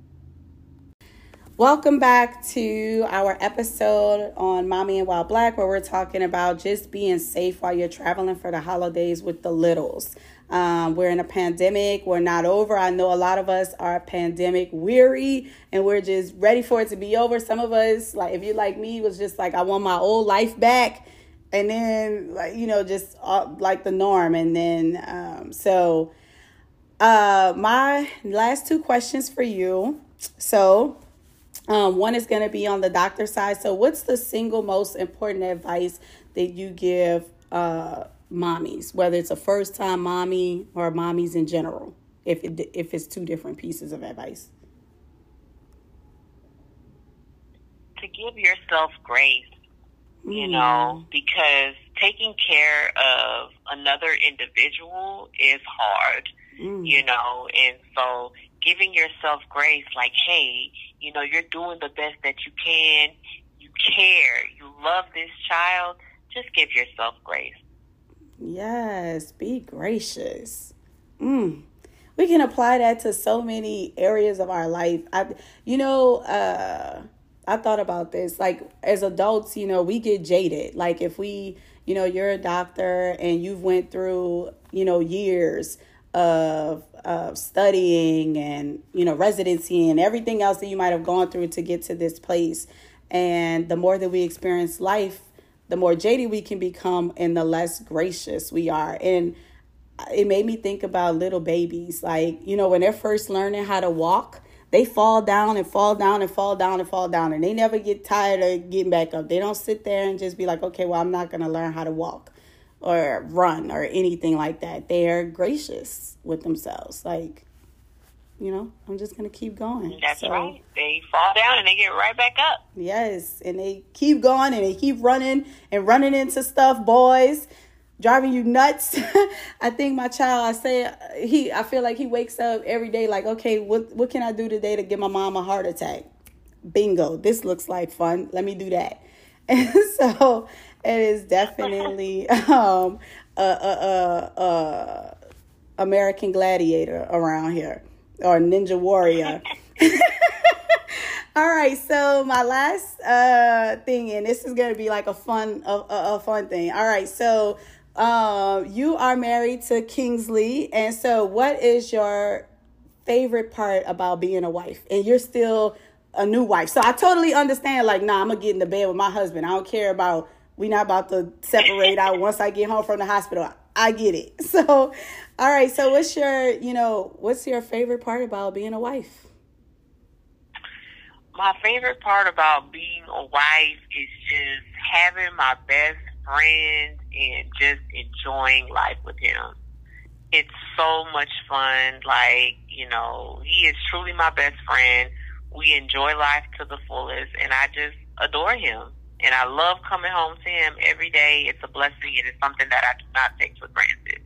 Welcome back to our episode on Mommy and Wild Black, where we're talking about just being safe while you're traveling for the holidays with the littles. Um, we're in a pandemic. We're not over. I know a lot of us are pandemic weary and we're just ready for it to be over. Some of us, like if you're like me, was just like, I want my old life back. And then, like, you know, just uh, like the norm. And then, um, so uh, my last two questions for you. So um, one is going to be on the doctor side. So what's the single most important advice that you give uh mommies, whether it's a first-time mommy or mommies in general, if it, if it's two different pieces of advice? To give yourself grace, you know, because taking care of another individual is hard, Mm. you know, and so giving yourself grace, like, hey, you know, you're doing the best that you can, you care, you love this child, just give yourself grace. Yes, be gracious. Mm. We can apply that to so many areas of our life. I, you know, uh, I thought about this. Like, as adults, you know, we get jaded. Like, if we, you know, you're a doctor and you've went through, you know, years of of studying and, you know, residency and everything else that you might have gone through to get to this place. And the more that we experience life, the more jaded we can become and the less gracious we are. And it made me think about little babies. Like, you know, when they're first learning how to walk, they fall down and fall down and fall down and fall down. And they never get tired of getting back up. They don't sit there and just be like, okay, well, I'm not going to learn how to walk or run or anything like that. They are gracious with themselves. Like, you know, I'm just going to keep going. That's So, right. They fall down and they get right back up. yes, and they keep going and they keep running and running into stuff, boys, driving you nuts. I think my child, I say, he, I feel like he wakes up every day like, okay, what, what can I do today to give my mom a heart attack? Bingo, this looks like fun. Let me do that. And so it is definitely um, a, a, a, a American Gladiator around here, or Ninja Warrior. All right, so my last uh, thing, and this is gonna be like a fun, a, a, a fun thing. All right, so um, you are married to Kingsley, and so what is your favorite part about being a wife? And you're still a new wife, so I totally understand. Like, nah, I'm gonna get in the bed with my husband. I don't care about. We not about to separate out once I get home from the hospital. I get it. So, all right. So what's your, you know, what's your favorite part about being a wife? My favorite part about being a wife is just having my best friend and just enjoying life with him. It's so much fun. Like, you know, he is truly my best friend. We enjoy life to the fullest, and I just adore him. And I love coming home to him every day. It's a blessing, and it's something that I do not take for granted.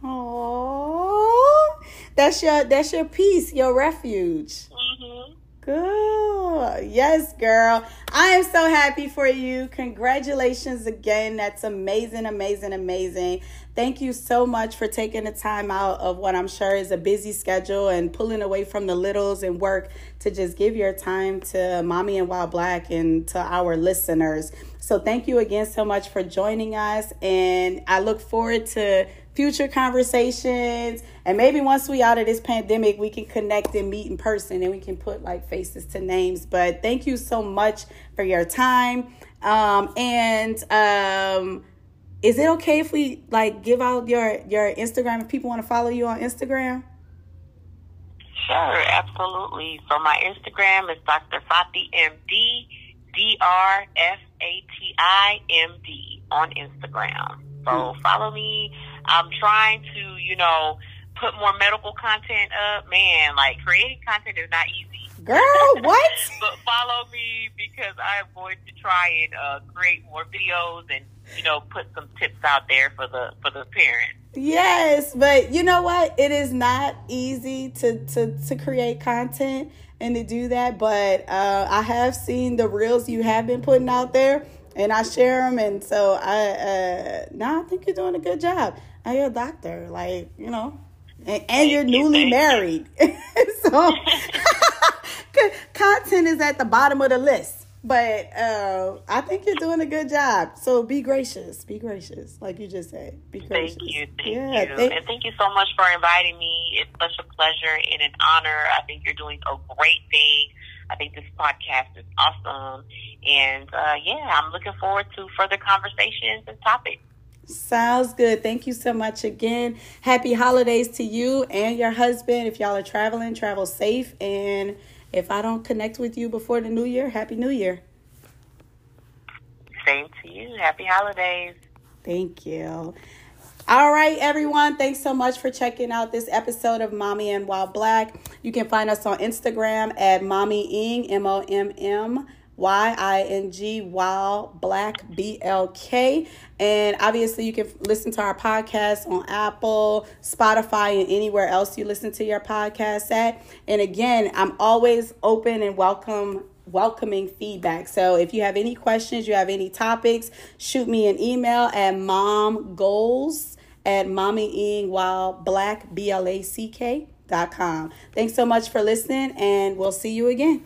Oh, that's your that's your peace, your refuge. Mm-hmm. Good. Yes, girl. I am so happy for you. Congratulations again. That's amazing, amazing, amazing. Thank you so much for taking the time out of what I'm sure is a busy schedule and pulling away from the littles and work to just give your time to Mommy and Wild Black and to our listeners. So thank you again so much for joining us. And I look forward to future conversations, and maybe once we out of this pandemic, we can connect and meet in person, and we can put like faces to names. But thank you so much for your time. Um, and um, is it okay if we like give out your your Instagram if people want to follow you on Instagram? Sure, absolutely. So my Instagram is Doctor Fati M D, D R F A T I M D on Instagram. So follow me. I'm trying to, you know, put more medical content up. Man, like, creating content is not easy. Girl, what? But follow me because I'm going to try and uh, create more videos and, you know, put some tips out there for the for the parents. Yes, but you know what? It is not easy to, to, to create content and to do that. But uh, I have seen the reels you have been putting out there, and I share them. And so I, uh, nah, I think you're doing a good job. I'm your doctor, like, you know, and, and you're newly married. So content is at the bottom of the list. But uh, I think you're doing a good job. So be gracious. Be gracious. Like you just said. Be gracious. Thank you. Thank yeah, you. Thank- and thank you so much for inviting me. It's such a pleasure and an honor. I think you're doing a great thing. I think this podcast is awesome. And, uh, yeah, I'm looking forward to further conversations and topics. Sounds good. Thank you so much again. Happy holidays to you and your husband. If y'all are traveling, travel safe. And if I don't connect with you before the new year, Happy New Year. Same to you. Happy holidays. Thank you. All right, everyone. Thanks so much for checking out this episode of Mommy and Wild Black. You can find us on Instagram at Mommy Ing, M O M M Y I N G, Wild Black, B L K. And obviously, you can listen to our podcast on Apple, Spotify, and anywhere else you listen to your podcast at. And again, I'm always open and welcome. welcoming feedback. So if you have any questions, you have any topics, shoot me an email at momgoals at mommyingwildblack, B L A C K dot com. Thanks so much for listening, and we'll see you again.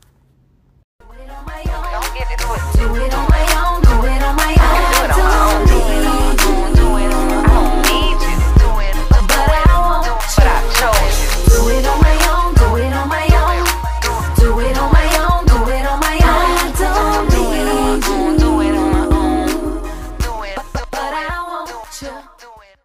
Don't get it twisted. Do it on my own, do it on my own. Do it on my own. Do it on my own. Do it on my own. I don't need you to do it, but But I won't. I chose you. Do it on my own, do it on my own. Do it on my own, do it on my own. I don't Do it on my need own. you, Do it on my own. Do it. but I want you. Do it.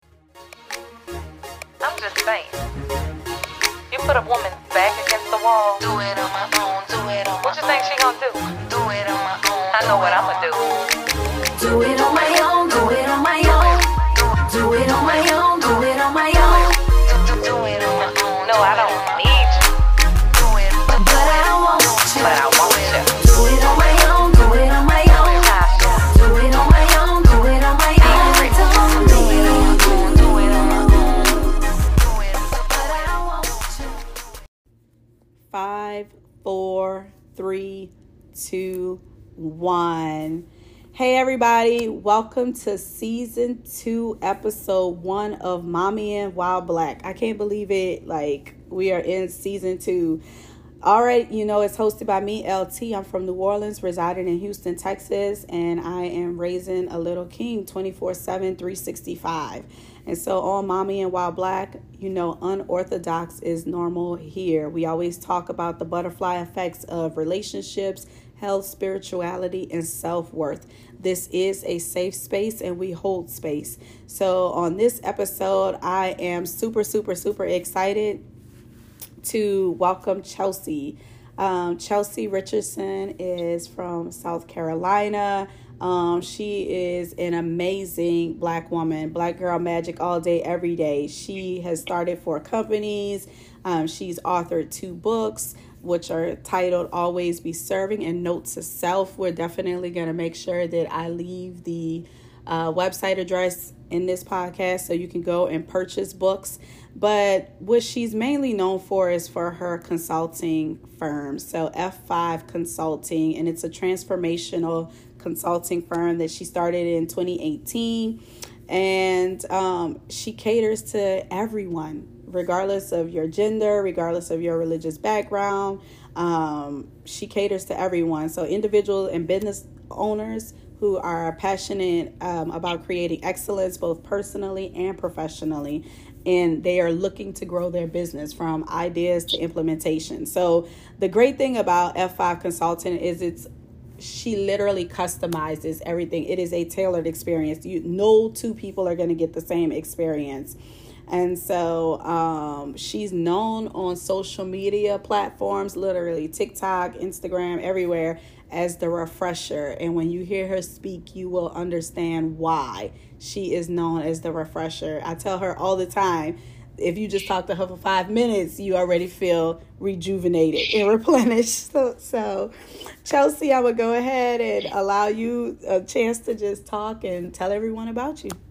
I'm just saying. You put a woman's back against the wall. Do it on my own. Do it on my own. What you think she gonna do? Do it on my own. I know what I'ma do. Do it on my own, do it on my own. Do it on my own, do it on my own. Do it on my own. No, I don't need you. Do it. But I want you. But I want you. Do it on my own, do it on my own. Do it on my own, do it on my own. I don't need you, Do it on my own. Do it. but I want you. Five, four, three, two, one. Hey everybody, welcome to season two, episode one of Mommy and Wild Black. I can't believe it, like we are in season two. All right, you know, it's hosted by me, L T. I'm from New Orleans, residing in Houston, Texas, and I am raising a little king twenty-four seven, three sixty-five. And so on Mommy and Wild Black, you know, unorthodox is normal here. We always talk about the butterfly effects of relationships health, spirituality, and self-worth. This is a safe space and we hold space. So on this episode, I am super, super, super excited to welcome Chelsea. Um, Chelsea Richardson is from South Carolina. Um, she is an amazing Black woman, Black girl magic all day, every day. She has started four companies. Um, she's authored two books, which are titled Always Be Serving and Notes to Self. We're definitely going to make sure that I leave the uh, website address in this podcast so you can go and purchase books. But what she's mainly known for is for her consulting firm. So F five Consulting, and it's a transformational consulting firm that she started in twenty eighteen. And um, she caters to everyone, regardless of your gender, regardless of your religious background. Um, she caters to everyone. So individual and business owners who are passionate um, about creating excellence, both personally and professionally. And they are looking to grow their business from ideas to implementation. So the great thing about F five Consultant is it's she literally customizes everything. It is a tailored experience. You no two people are going to get the same experience. And so um, she's known on social media platforms, literally TikTok, Instagram, everywhere, as the refresher. And when you hear her speak, you will understand why she is known as the refresher. I tell her all the time, if you just talk to her for five minutes, you already feel rejuvenated and replenished. So, so Chelsea, I would go ahead and allow you a chance to just talk and tell everyone about you.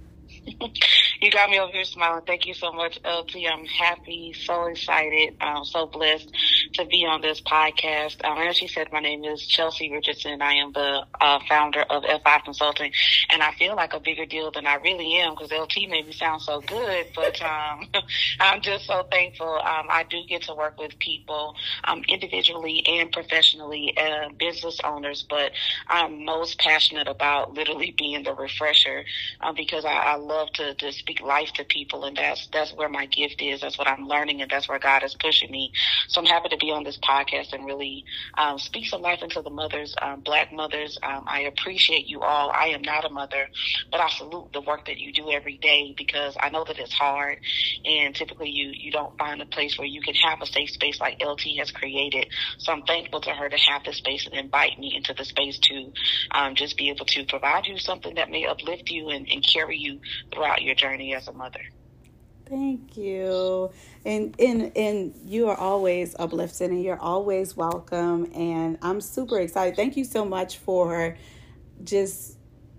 You got me over here smiling. Thank you so much, L T. I'm happy, so excited, um, so blessed to be on this podcast. Um, as she said, my name is Chelsea Richardson. I am the uh, founder of F five Consulting, and I feel like a bigger deal than I really am because L T made me sound so good, but um, I'm just so thankful. Um, I do get to work with people um, individually and professionally, uh, business owners, but I'm most passionate about literally being the refresher um, because I, I love to, to speak life to people, and that's that's where my gift is. That's what I'm learning, and that's where God is pushing me. So I'm happy to be on this podcast and really um, speak some life into the mothers, um, Black mothers. Um, I appreciate you all. I am not a mother, but I salute the work that you do every day because I know that it's hard, and typically you you don't find a place where you can have a safe space like L T has created. So I'm thankful to her to have this space and invite me into the space to um, just be able to provide you something that may uplift you and, and carry you throughout your journey as a mother. Thank you. And, and, and you are always uplifting and you're always welcome. And I'm super excited. Thank you so much for just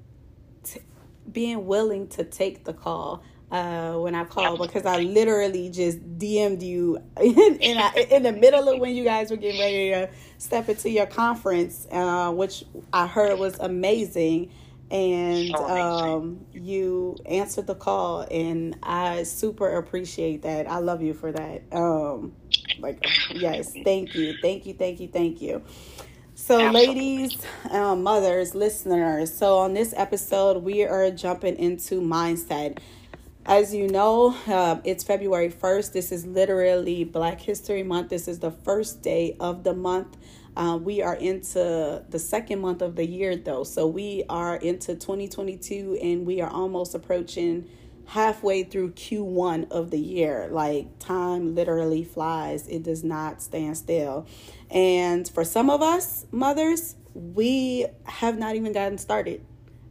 t- being willing to take the call uh, when I called, because I literally just D M'd you in, in, in the middle of when you guys were getting ready to step into your conference, uh, which I heard was amazing. And um, you answered the call, and I super appreciate that. I love you for that. Um, like, yes, thank you, thank you, thank you, thank you. So, Absolutely. ladies, um, mothers, listeners. So, on this episode, we are jumping into mindset. As you know, uh, it's February first. This is literally Black History Month. This is the first day of the month. Uh, we are into the second month of the year, though. So we are into twenty twenty-two, and we are almost approaching halfway through Q one of the year. Like, time literally flies. It does not stand still. And for some of us mothers, we have not even gotten started.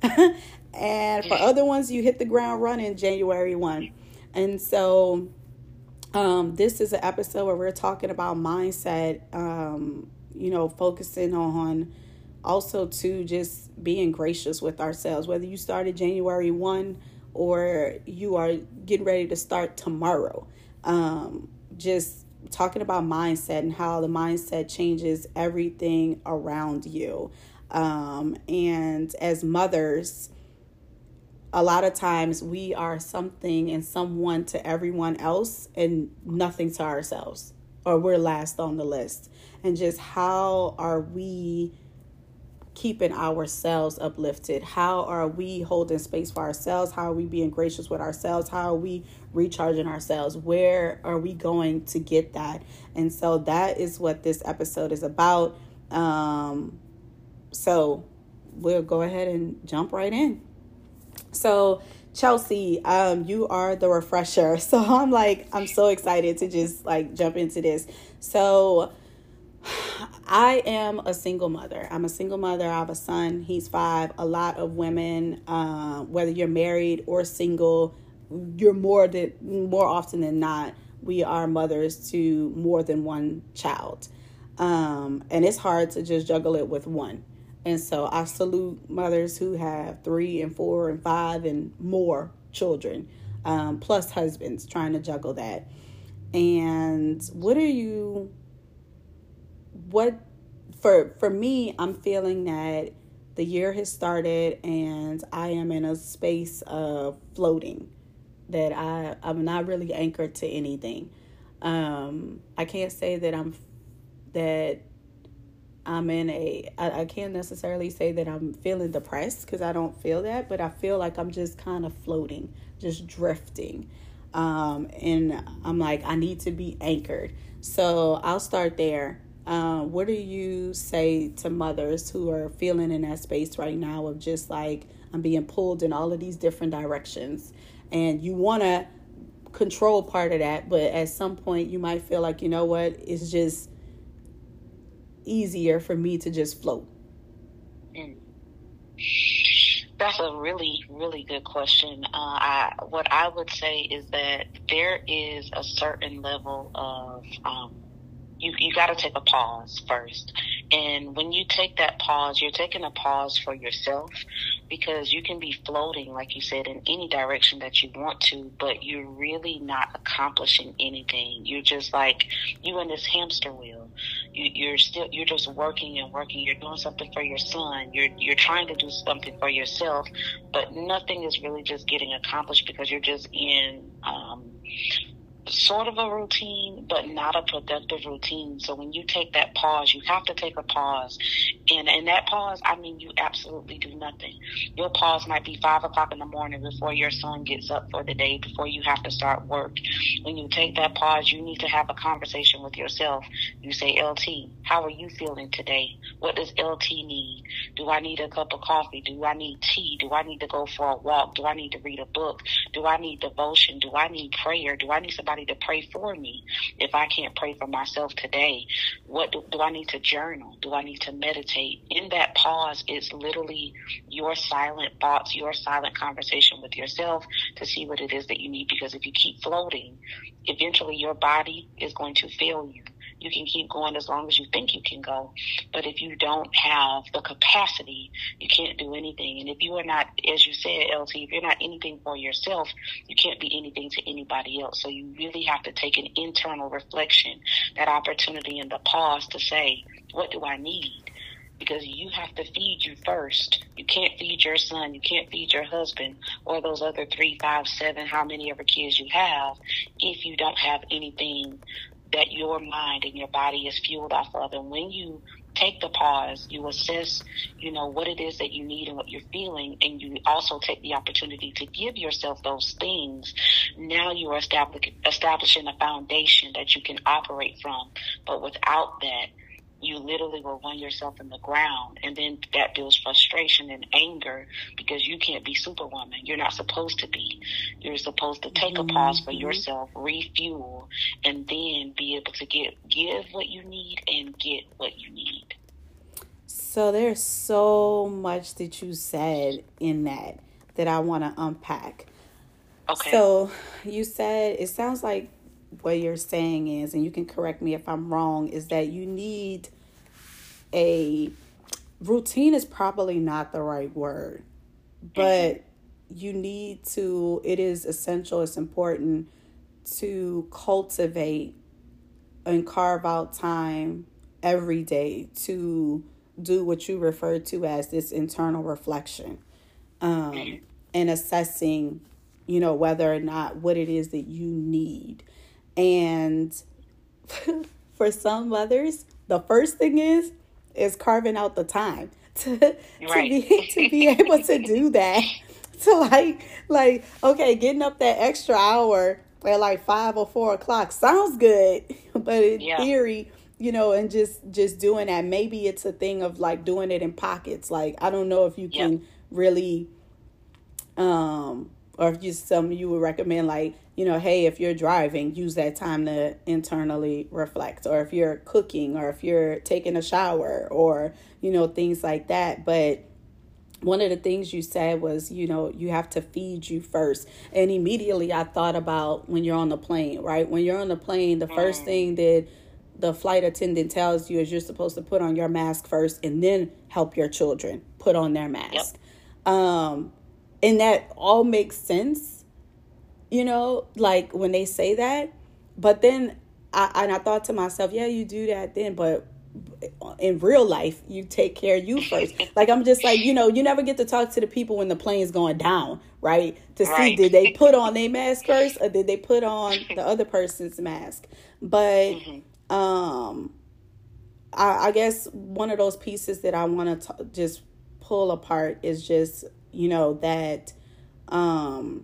And for other ones, you hit the ground running January first. And so um, this is an episode where we're talking about mindset, um, you know, focusing on also to just being gracious with ourselves, whether you started January first or you are getting ready to start tomorrow. Um, just talking about mindset and how the mindset changes everything around you. Um, and as mothers, a lot of times we are something and someone to everyone else and nothing to ourselves, or we're last on the list. And just how are we keeping ourselves uplifted? How are we holding space for ourselves? How are we being gracious with ourselves? How are we recharging ourselves? Where are we going to get that? And so that is what this episode is about. Um, so we'll go ahead and jump right in. So Chelsea, um, you are the refresher. So I'm like, I'm so excited to just like jump into this. So I am a single mother. I'm a single mother. I have a son. He's five. A lot of women, uh, whether you're married or single, you're more than more often than not, we are mothers to more than one child. Um, and it's hard to just juggle it with one. And so I salute mothers who have three and four and five and more children, um, plus husbands trying to juggle that. And what are you, what, for, for me, I'm feeling that the year has started and I am in a space of floating, that I, I'm not really anchored to anything. Um, I can't say that I'm, that I'm in a, I, I can't necessarily say that I'm feeling depressed because I don't feel that, but I feel like I'm just kind of floating, just drifting. Um, and I'm like, I need to be anchored. So I'll start there. Uh, what do you say to mothers who are feeling in that space right now of just like, I'm being pulled in all of these different directions, and you want to control part of that, but at some point you might feel like, you know what, it's just easier for me to just float? Mm. That's a really, really good question. Uh, I, what I would say is that there is a certain level of, um, you, you got to take a pause first. And when you take that pause, you're taking a pause for yourself, because you can be floating, like you said, in any direction that you want to, but you're really not accomplishing anything. You're just like, you in this hamster wheel. You, you're still, you're just working and working. You're doing something for your son. You're, you're trying to do something for yourself, but nothing is really just getting accomplished because you're just in, um, sort of a routine, but not a productive routine. So when you take that pause, you have to take a pause. And in that pause, I mean, you absolutely do nothing. Your pause might be five o'clock in the morning before your son gets up for the day, before you have to start work. When you take that pause, you need to have a conversation with yourself. You say, L T, how are you feeling today? What does L T need? Do I need a cup of coffee? Do I need tea? Do I need to go for a walk? Do I need to read a book? Do I need devotion? Do I need prayer? Do I need somebody to pray for me if I can't pray for myself today? What do, do I need to journal? Do I need to meditate? In that pause, it's literally your silent thoughts, your silent conversation with yourself to see what it is that you need. Because if you keep floating, eventually your body is going to fail you. You can keep going as long as you think you can go. But if you don't have the capacity, you can't do anything. And if you are not, as you said, L T, if you're not anything for yourself, you can't be anything to anybody else. So you really have to take an internal reflection, that opportunity and the pause to say, what do I need? Because you have to feed you first. You can't feed your son. You can't feed your husband or those other three, five, seven, how many ever kids you have, if you don't have anything that your mind and your body is fueled off of. And when you take the pause, you assess, you know, what it is that you need and what you're feeling, and you also take the opportunity to give yourself those things. Now you are establish, establishing a foundation that you can operate from. But without that, you literally will run yourself in the ground, and then that builds frustration and anger because you can't be Superwoman. You're not supposed to be. You're supposed to take mm-hmm. a pause for yourself, refuel, and then be able to get give what you need and get what you need. So there's so much that you said in that that I want to unpack. Okay. So you said, it sounds like what you're saying is, and you can correct me if I'm wrong, is that you need a routine is probably not the right word, but mm-hmm. you need to, it is essential, it's important to cultivate and carve out time every day to do what you refer to as this internal reflection, um, mm-hmm. and assessing, you know, whether or not what it is that you need. And for some mothers, the first thing is, is carving out the time to, to right. be, to be able to do that. To like, like, okay, getting up that extra hour at like five or four o'clock sounds good. But in yeah. theory, you know, and just, just doing that. Maybe it's a thing of like doing it in pockets. Like, I don't know if you can yep. really, um, or if you, some, you would recommend like, you know, hey, if you're driving, use that time to internally reflect, or if you're cooking, or if you're taking a shower, or, you know, things like that. But one of the things you said was, you know, you have to feed you first. And immediately I thought about when you're on the plane, right? When you're on the plane, the first thing that the flight attendant tells you is you're supposed to put on your mask first and then help your children put on their mask. Yep. Um, and that all makes sense, you know, like when they say that. But then I, and I thought to myself, yeah, you do that then, but in real life, you take care of you first. Like, I'm just like, you know, you never get to talk to the people when the plane's going down, right? To see, right. Did they put on their mask first, or did they put on the other person's mask? But mm-hmm. um, I, I guess one of those pieces that I want to just pull apart is just, you know, that um,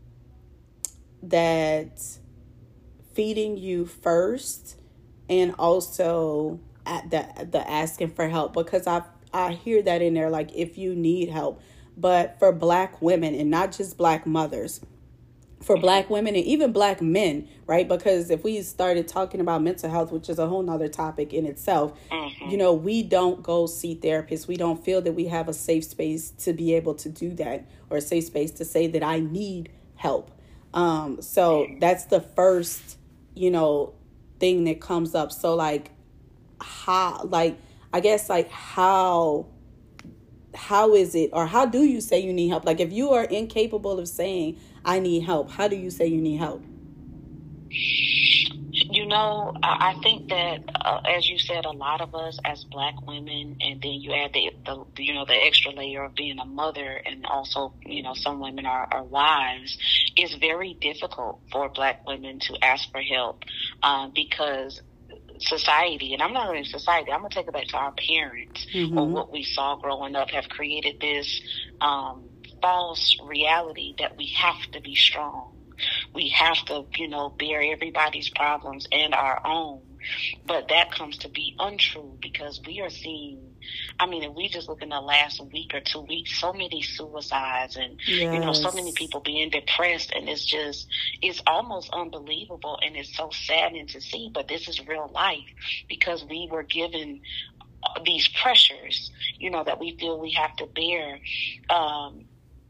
that feeding you first, and also at the the asking for help, because I I hear that in there, like if you need help. But for Black women, and not just Black mothers, for Black women and even Black men, right? Because if we started talking about mental health, which is a whole nother topic in itself, mm-hmm. you know, we don't go see therapists. We don't feel that we have a safe space to be able to do that, or a safe space to say that I need help. Um, so that's the first, you know, thing that comes up. So like, how, like, I guess like how, how is it, or how do you say you need help? Like, if you are incapable of saying I need help, how do you say you need help? You know, I think that, uh, as you said, a lot of us as Black women, and then you add the, the, you know, the extra layer of being a mother, and also, you know, some women are, are wives, it's very difficult for Black women to ask for help, um, because society, and I'm not only society, I'm going to take it back to our parents, mm-hmm. or what we saw growing up, have created this um, false reality that we have to be strong. We have to, you know, bear everybody's problems and our own. But that comes to be untrue, because we are seeing, I mean, if we just look in the last week or two weeks, so many suicides and, yes. you know, so many people being depressed. And it's just, it's almost unbelievable. And it's so saddening to see. But this is real life, because we were given these pressures, you know, that we feel we have to bear. Um,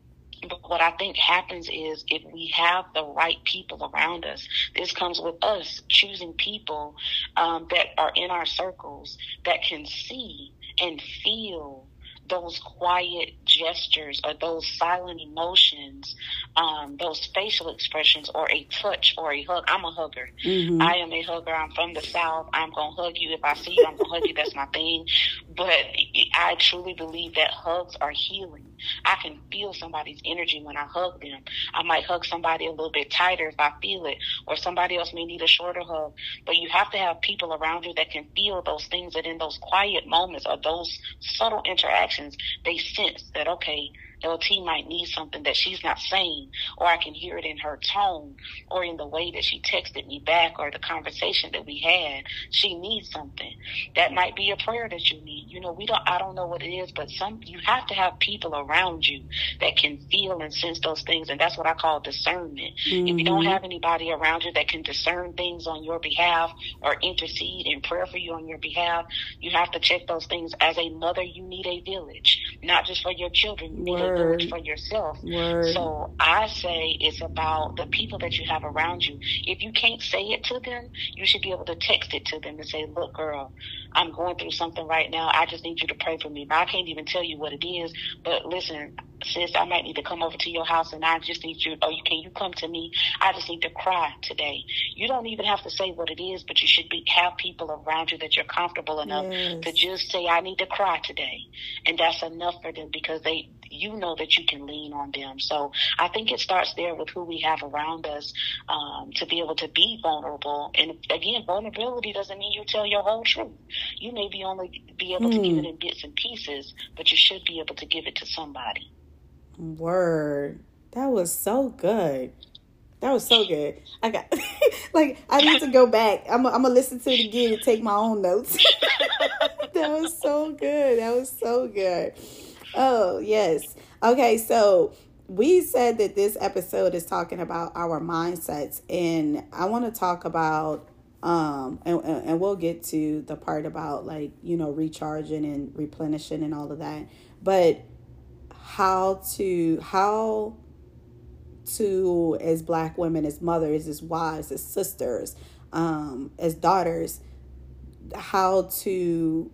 But what I think happens is, if we have the right people around us, this comes with us choosing people um, that are in our circles that can see and feel those quiet gestures, or those silent emotions, um, those facial expressions, or a touch or a hug. I'm a hugger. Mm-hmm. I am a hugger. I'm from the South. I'm going to hug you. If I see you, I'm going to hug you. That's my thing. But I truly believe that hugs are healing. I can feel somebody's energy when I hug them. I might hug somebody a little bit tighter if I feel it, or somebody else may need a shorter hug. But you have to have people around you that can feel those things, that in those quiet moments, or those subtle interactions, they sense that, okay, L T might need something that she's not saying, or I can hear it in her tone, or in the way that she texted me back, or the conversation that we had. She needs something. That might be a prayer that you need. You know, we don't, I don't know what it is, but some, you have to have people around you that can feel and sense those things. And that's what I call discernment. Mm-hmm. If you don't have anybody around you that can discern things on your behalf, or intercede in prayer for you on your behalf, you have to check those things. As a mother, you need a village, not just for your children. You need Word. a village for yourself. Word. So I say it's about the people that you have around you. If you can't say it to them, you should be able to text it to them and say, look, girl, I'm going through something right now. I just need you to pray for me. But I can't even tell you what it is. But listen, sis, I might need to come over to your house, and I just need you, or you, can you come to me? I just need to cry today. You don't even have to say what it is, but you should be have people around you that you're comfortable enough yes. to just say, I need to cry today. And that's enough for them, because they, you know that you can lean on them. So I think it starts there with who we have around us, um, to be able to be vulnerable. And again, vulnerability doesn't mean you tell your whole truth. You may be only be able mm. to give it in bits and pieces, but you should be able to give it to somebody. Word. That was so good. That was so good. I got like I need to go back. I'm I'm gonna listen to it again and take my own notes. That was so good. That was so good. Oh yes. Okay, so we said that this episode is talking about our mindsets, and I want to talk about um and and we'll get to the part about like, you know, recharging and replenishing and all of that, but how to how to, as Black women, as mothers, as wives, as sisters, um, as daughters, how to,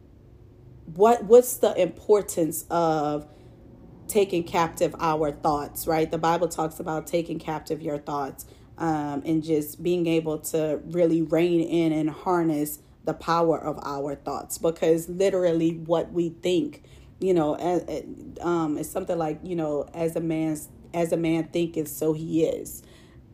what what's the importance of taking captive our thoughts, right? The Bible talks about taking captive your thoughts, um, and just being able to really rein in and harness the power of our thoughts, because literally what we think, you know, as, um, is something like, you know, as a man's as a man thinketh, so he is.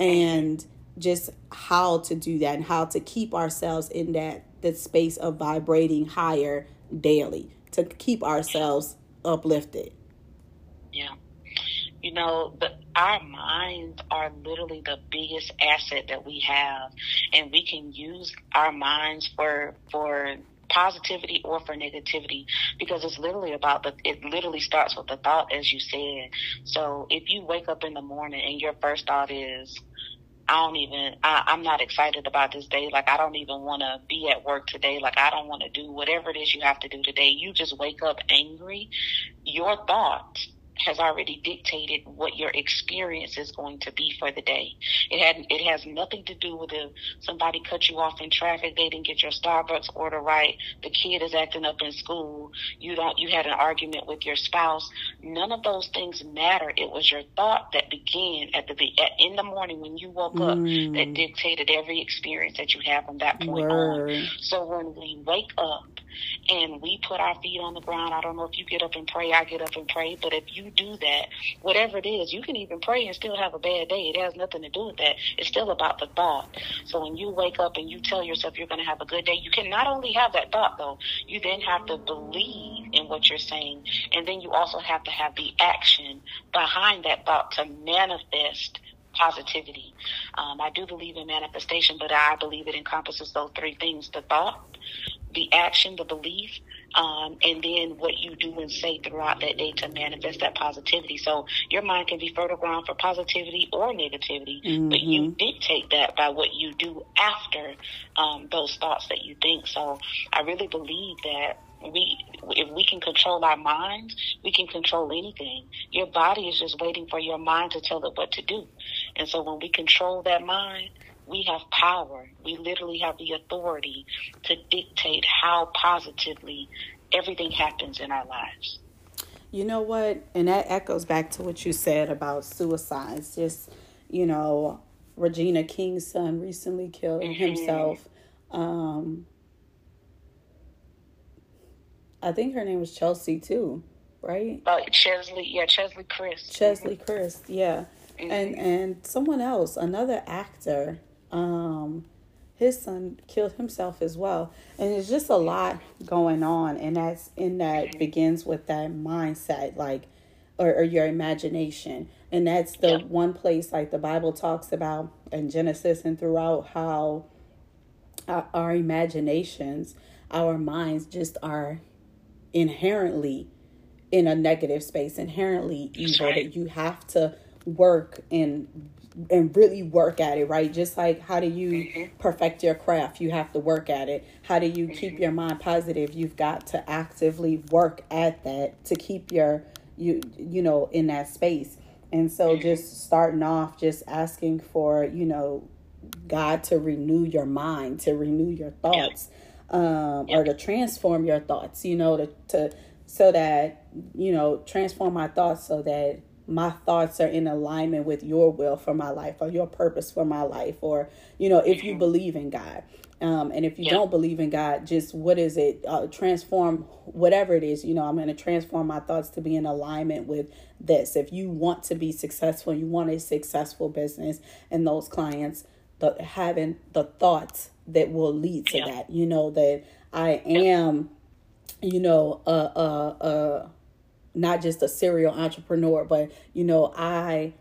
And just how to do that and how to keep ourselves in that, that space of vibrating higher daily, to keep ourselves uplifted. Yeah. You know, the, our minds are literally the biggest asset that we have, and we can use our minds for, for positivity or for negativity, because it's literally about the, it literally starts with the thought, as you said. So if you wake up in the morning and your first thought is, I don't even, I, I'm not excited about this day. Like, I don't even want to be at work today. Like, I don't want to do whatever it is you have to do today. You just wake up angry. Your thought has already dictated what your experience is going to be for the day. It had it has nothing to do with if somebody cut you off in traffic, they didn't get your Starbucks order right, the kid is acting up in school, you don't you had an argument with your spouse. None of those things matter. It was your thought that began at the at, in the morning when you woke up Mm. that dictated every experience that you have from that point Word. on. So when we wake up and we put our feet on the ground, I don't know if you get up and pray, I get up and pray, but if you do that, whatever it is, you can even pray and still have a bad day. It has nothing to do with that. It's still about the thought. So when you wake up and you tell yourself you're going to have a good day, you can not only have that thought, though, you then have to believe in what you're saying, and then you also have to have the action behind that thought to manifest positivity. Um, I do believe in manifestation, but I believe it encompasses those three things: the thought, the action, the belief, um, and then what you do and say throughout that day to manifest that positivity. So your mind can be fertile ground for positivity or negativity, mm-hmm. but you dictate that by what you do after um, those thoughts that you think. So I really believe that we, if we can control our minds, we can control anything. Your body is just waiting for your mind to tell it what to do. And so when we control that mind, we have power. We literally have the authority to dictate how positively everything happens in our lives. You know what? And that echoes back to what you said about suicides. Just, you know, Regina King's son recently killed mm-hmm. himself. Um, I think her name was Chelsea too, right? Uh, Chesley, yeah, Chesley Christ. Chesley mm-hmm. Christ, yeah. Mm-hmm. And and someone else, another actor, um, his son killed himself as well. And it's just a lot going on, and that's in that mm-hmm. begins with that mindset, like, or, or your imagination. And that's the yeah. one place, like the Bible talks about in Genesis and throughout, how our, our imaginations, our minds just are inherently in a negative space, inherently evil, right. that you have to work and and really work at it, right? Just like, how do you mm-hmm. perfect your craft? You have to work at it. How do you mm-hmm. keep your mind positive? You've got to actively work at that to keep your you you know in that space. And so mm-hmm. just starting off, just asking for, you know, God to renew your mind, to renew your thoughts. Yeah. Um, yep. or to transform your thoughts, you know, to, to, so that, you know, transform my thoughts so that my thoughts are in alignment with your will for my life, or your purpose for my life, or, you know, if you believe in God. Um, and if you yep. don't believe in God, just what is it? Uh, transform whatever it is, you know, I'm going to transform my thoughts to be in alignment with this. If you want to be successful, you want a successful business and those clients, the, having the thoughts that will lead to yeah. that, you know, that I am, yeah. you know, uh, uh, uh, not just a serial entrepreneur, but, you know, I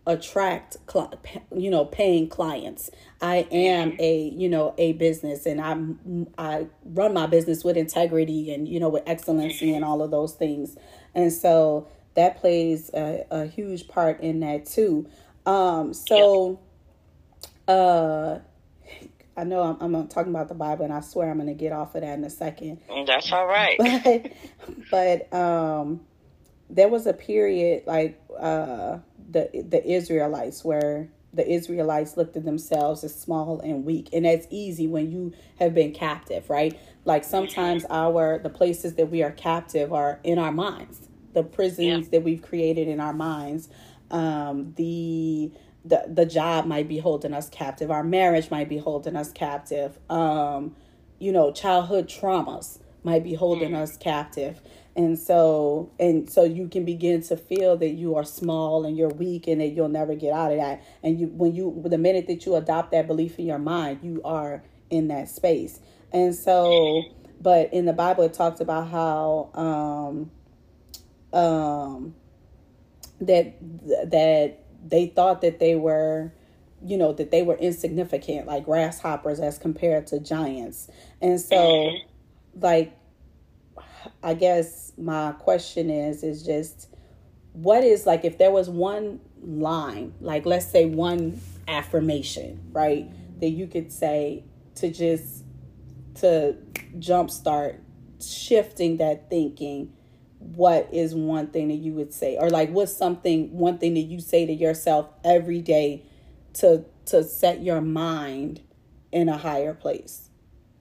attract, cli- you know, paying clients. I am a, you know, a business, and I'm, I run my business with integrity and, you know, with excellency and all of those things. And so that plays a, a huge part in that too. Um, so, uh, I know I'm, I'm talking about the Bible, and I swear I'm going to get off of that in a second. That's all right. But, but um, there was a period like uh, the the Israelites where the Israelites looked at themselves as small and weak, and that's easy when you have been captive, right? Like sometimes our the places that we are captive are in our minds, the prisons yeah. that we've created in our minds, um, the The, the job might be holding us captive. Our marriage might be holding us captive. Um, you know, childhood traumas might be holding mm. us captive. And so, and so you can begin to feel that you are small and you're weak and that you'll never get out of that. And you, when you, the minute that you adopt that belief in your mind, you are in that space. And so, but in the Bible, it talks about how, um, um, that, that, they thought that they were, you know, that they were insignificant, like grasshoppers as compared to giants. And so, like, I guess my question is, is just, what is, like, if there was one line, like, let's say one affirmation, right, that you could say to just, to jumpstart shifting that thinking, what is one thing that you would say? Or like, what's something, one thing that you say to yourself every day to to set your mind in a higher place?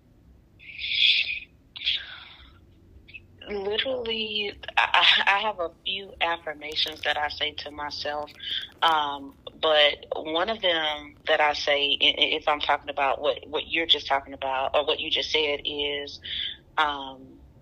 Literally, I, I have a few affirmations that I say to myself. Um, but one of them that I say, if I'm talking about what, what you're just talking about, or what you just said, is, um,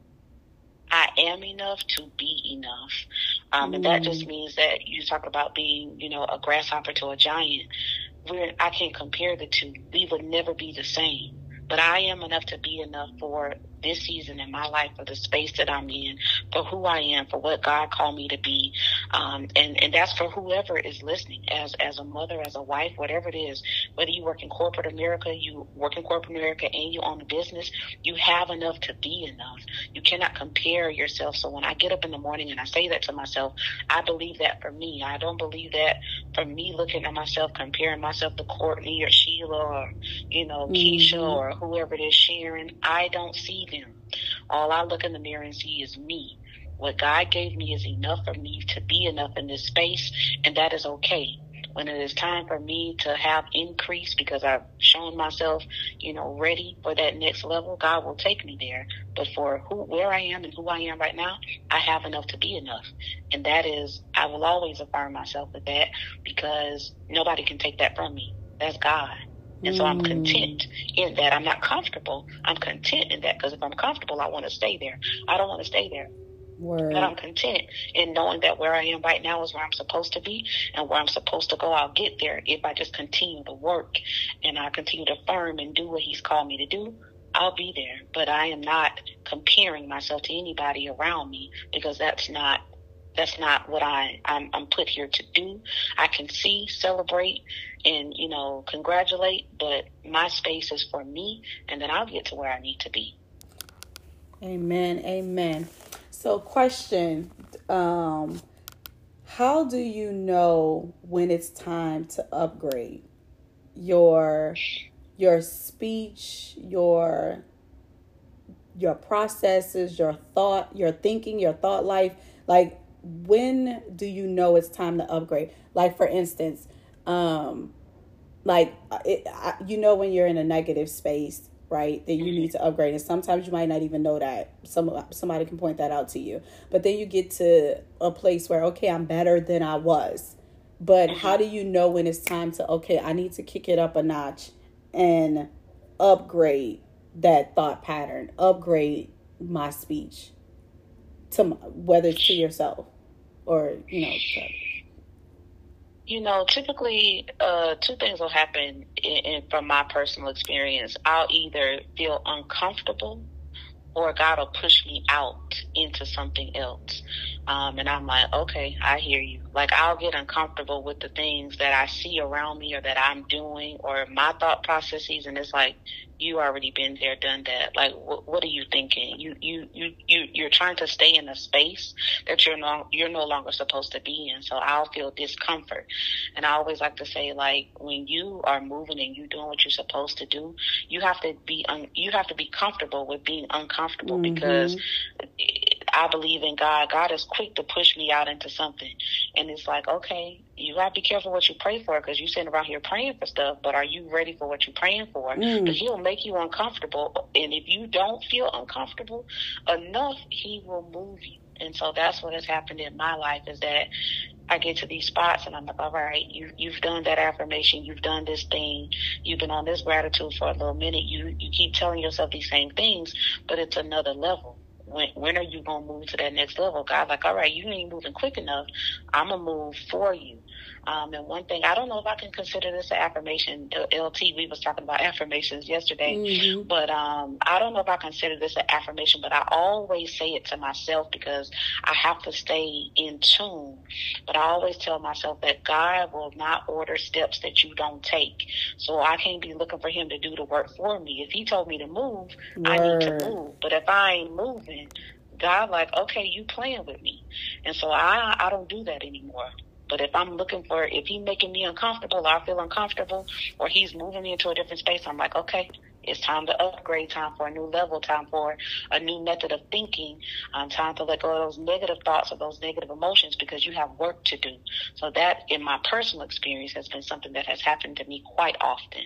I am enough to be enough. Um, and that just means that you talk about being, you know, a grasshopper to a giant. We're, I can't compare the two. We would never be the same. But I am enough to be enough for this season in my life, for the space that I'm in, for who I am, for what God called me to be. Um, and, and that's for whoever is listening, as, as a mother, as a wife, whatever it is. Whether you work in corporate America, you work in corporate America and you own a business, you have enough to be enough. You cannot compare yourself. So when I get up in the morning and I say that to myself, I believe that for me. I don't believe that for me looking at myself, comparing myself to Courtney or Sheila or, you know, mm-hmm. Keisha or whoever it is, Sharon. I don't see them. All I look in the mirror and see is me. What God gave me is enough for me to be enough in this space, and that is okay. When it is time for me to have increase because I've shown myself, you know, ready for that next level, God will take me there. But for who, where I am and who I am right now, I have enough to be enough. And that is, I will always affirm myself with that, because nobody can take that from me. That's God. And so I'm content in that. I'm not comfortable. I'm content in that, because if I'm comfortable, I want to stay there. I don't want to stay there. Word. But I'm content in knowing that where I am right now is where I'm supposed to be, and where I'm supposed to go, I'll get there if I just continue to work and I continue to affirm and do what He's called me to do. I'll be there. But I am not comparing myself to anybody around me, because that's not That's not what I, I'm, I'm put here to do. I can see, celebrate, and, you know, congratulate, but my space is for me, and then I'll get to where I need to be. Amen. Amen. So question, um, how do you know when it's time to upgrade your, your speech, your, your processes, your thought, your thinking, your thought life? Like, when do you know it's time to upgrade? Like, for instance, um, like, it, I, you know, when you're in a negative space, right, that you need to upgrade. And sometimes you might not even know that. Some somebody can point that out to you. But then you get to a place where, okay, I'm better than I was. But how do you know when it's time to, okay, I need to kick it up a notch and upgrade that thought pattern, upgrade my speech, to whether it's to yourself or, you know, to, You know, typically, uh, two things will happen in, in, from my personal experience. I'll either feel uncomfortable or God will push me out into something else. Um, and I'm like, okay, I hear you. Like, I'll get uncomfortable with the things that I see around me or that I'm doing or my thought processes. And it's like, you already been there, done that. Like, wh- what are you thinking? You, you, you, you, you're trying to stay in a space that you're no, you're no longer supposed to be in. So I'll feel discomfort. And I always like to say, like, when you are moving and you doing what you're supposed to do, you have to be, un- you have to be comfortable with being uncomfortable Mm-hmm. because I believe in God. God is quick to push me out into something. And it's like, okay, you got to be careful what you pray for because you're sitting around here praying for stuff, but are you ready for what you're praying for? Mm. Because he'll make you uncomfortable. And if you don't feel uncomfortable enough, he will move you. And so that's what has happened in my life is that I get to these spots and I'm like, all right, you, you've done that affirmation. You've done this thing. You've been on this gratitude for a little minute. You, you keep telling yourself these same things, but it's another level. When, when are you going to move to that next level? God's like, all right, you ain't moving quick enough. I'm going to move for you. Um, and one thing, I don't know if I can consider this an affirmation. L T, we was talking about affirmations yesterday, Mm-hmm. but um, I don't know if I consider this an affirmation, but I always say it to myself because I have to stay in tune. But I always tell myself that God will not order steps that you don't take. So I can't be looking for him to do the work for me. If he told me to move, I need to Word. move. But if I ain't moving, God like, okay, you playing with me. And so I, I don't do that anymore. But if I'm looking for, if he's making me uncomfortable, or I feel uncomfortable, or he's moving me into a different space, I'm like, okay, it's time to upgrade, time for a new level, time for a new method of thinking, um, time to let go of those negative thoughts or those negative emotions because you have work to do. So that, in my personal experience, has been something that has happened to me quite often.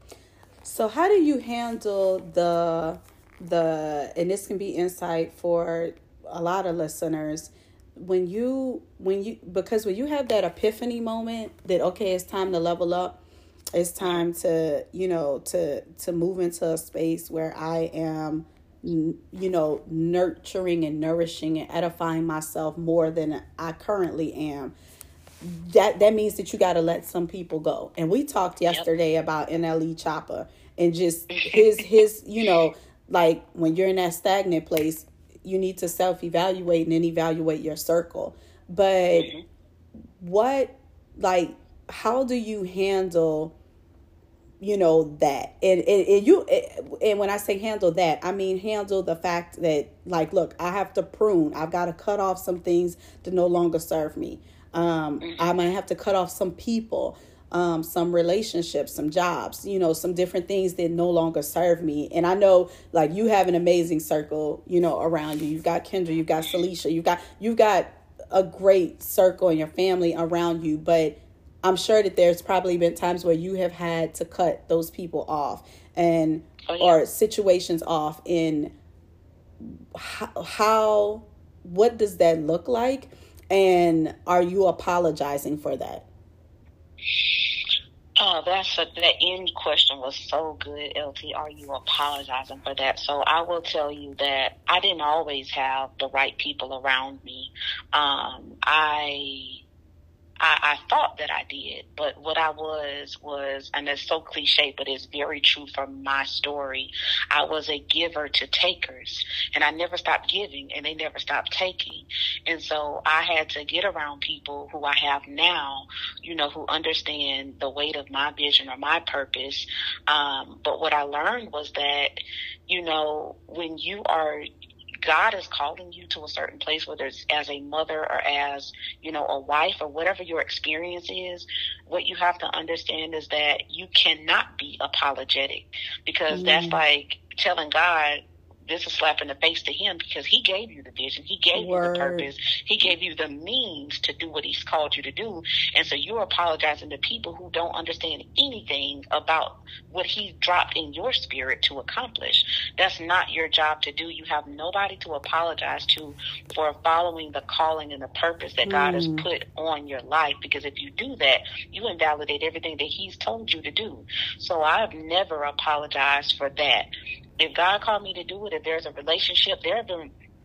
So how do you handle the the and this can be insight for a lot of listeners when you when you because when you have that epiphany moment that okay, it's time to level up, it's time to, you know, to to move into a space where I am, you know, nurturing and nourishing and edifying myself more than I currently am. That that means that you got to let some people go. And we talked yesterday yep. about N L E Chopper and just his his you know, like when you're in that stagnant place, you need to self-evaluate and then evaluate your circle. But mm-hmm. what, like, how do you handle, you know, that? And, and, and you, and when I say handle that, I mean handle the fact that, like, look, I have to prune. I've got to cut off some things to no longer serve me. Um, mm-hmm. I might have to cut off some people. Um, some relationships, some jobs, you know, some different things that no longer serve me. And I know, like, you have an amazing circle, you know, around you. You've got Kendra, you've got Celicia, you've got, you've got a great circle in your family around you. But I'm sure that there's probably been times where you have had to cut those people off and, oh, yeah. or situations off. In how, how, what does that look like? And are you apologizing for that? Oh, that's a, that end question was so good, L T. Are you apologizing for that? So I will tell you that I didn't always have the right people around me. Um, I... I, I thought that I did, but what I was, was, and it's so cliche, but it's very true from my story. I was a giver to takers, and I never stopped giving, and they never stopped taking. And so I had to get around people who I have now, you know, who understand the weight of my vision or my purpose. Um, but what I learned was that, you know, when you are, God is calling you to a certain place, whether it's as a mother or as, you know, a wife or whatever your experience is, what you have to understand is that you cannot be apologetic because mm. that's like telling God, this is slap in the face to him because he gave you the vision. He gave Word. you the purpose. He gave you the means to do what he's called you to do. And so you're apologizing to people who don't understand anything about what he dropped in your spirit to accomplish. That's not your job to do. You have nobody to apologize to for following the calling and the purpose that mm. God has put on your life. Because if you do that, you invalidate everything that he's told you to do. So I've never apologized for that. If God called me to do it, if there's a relationship, there have been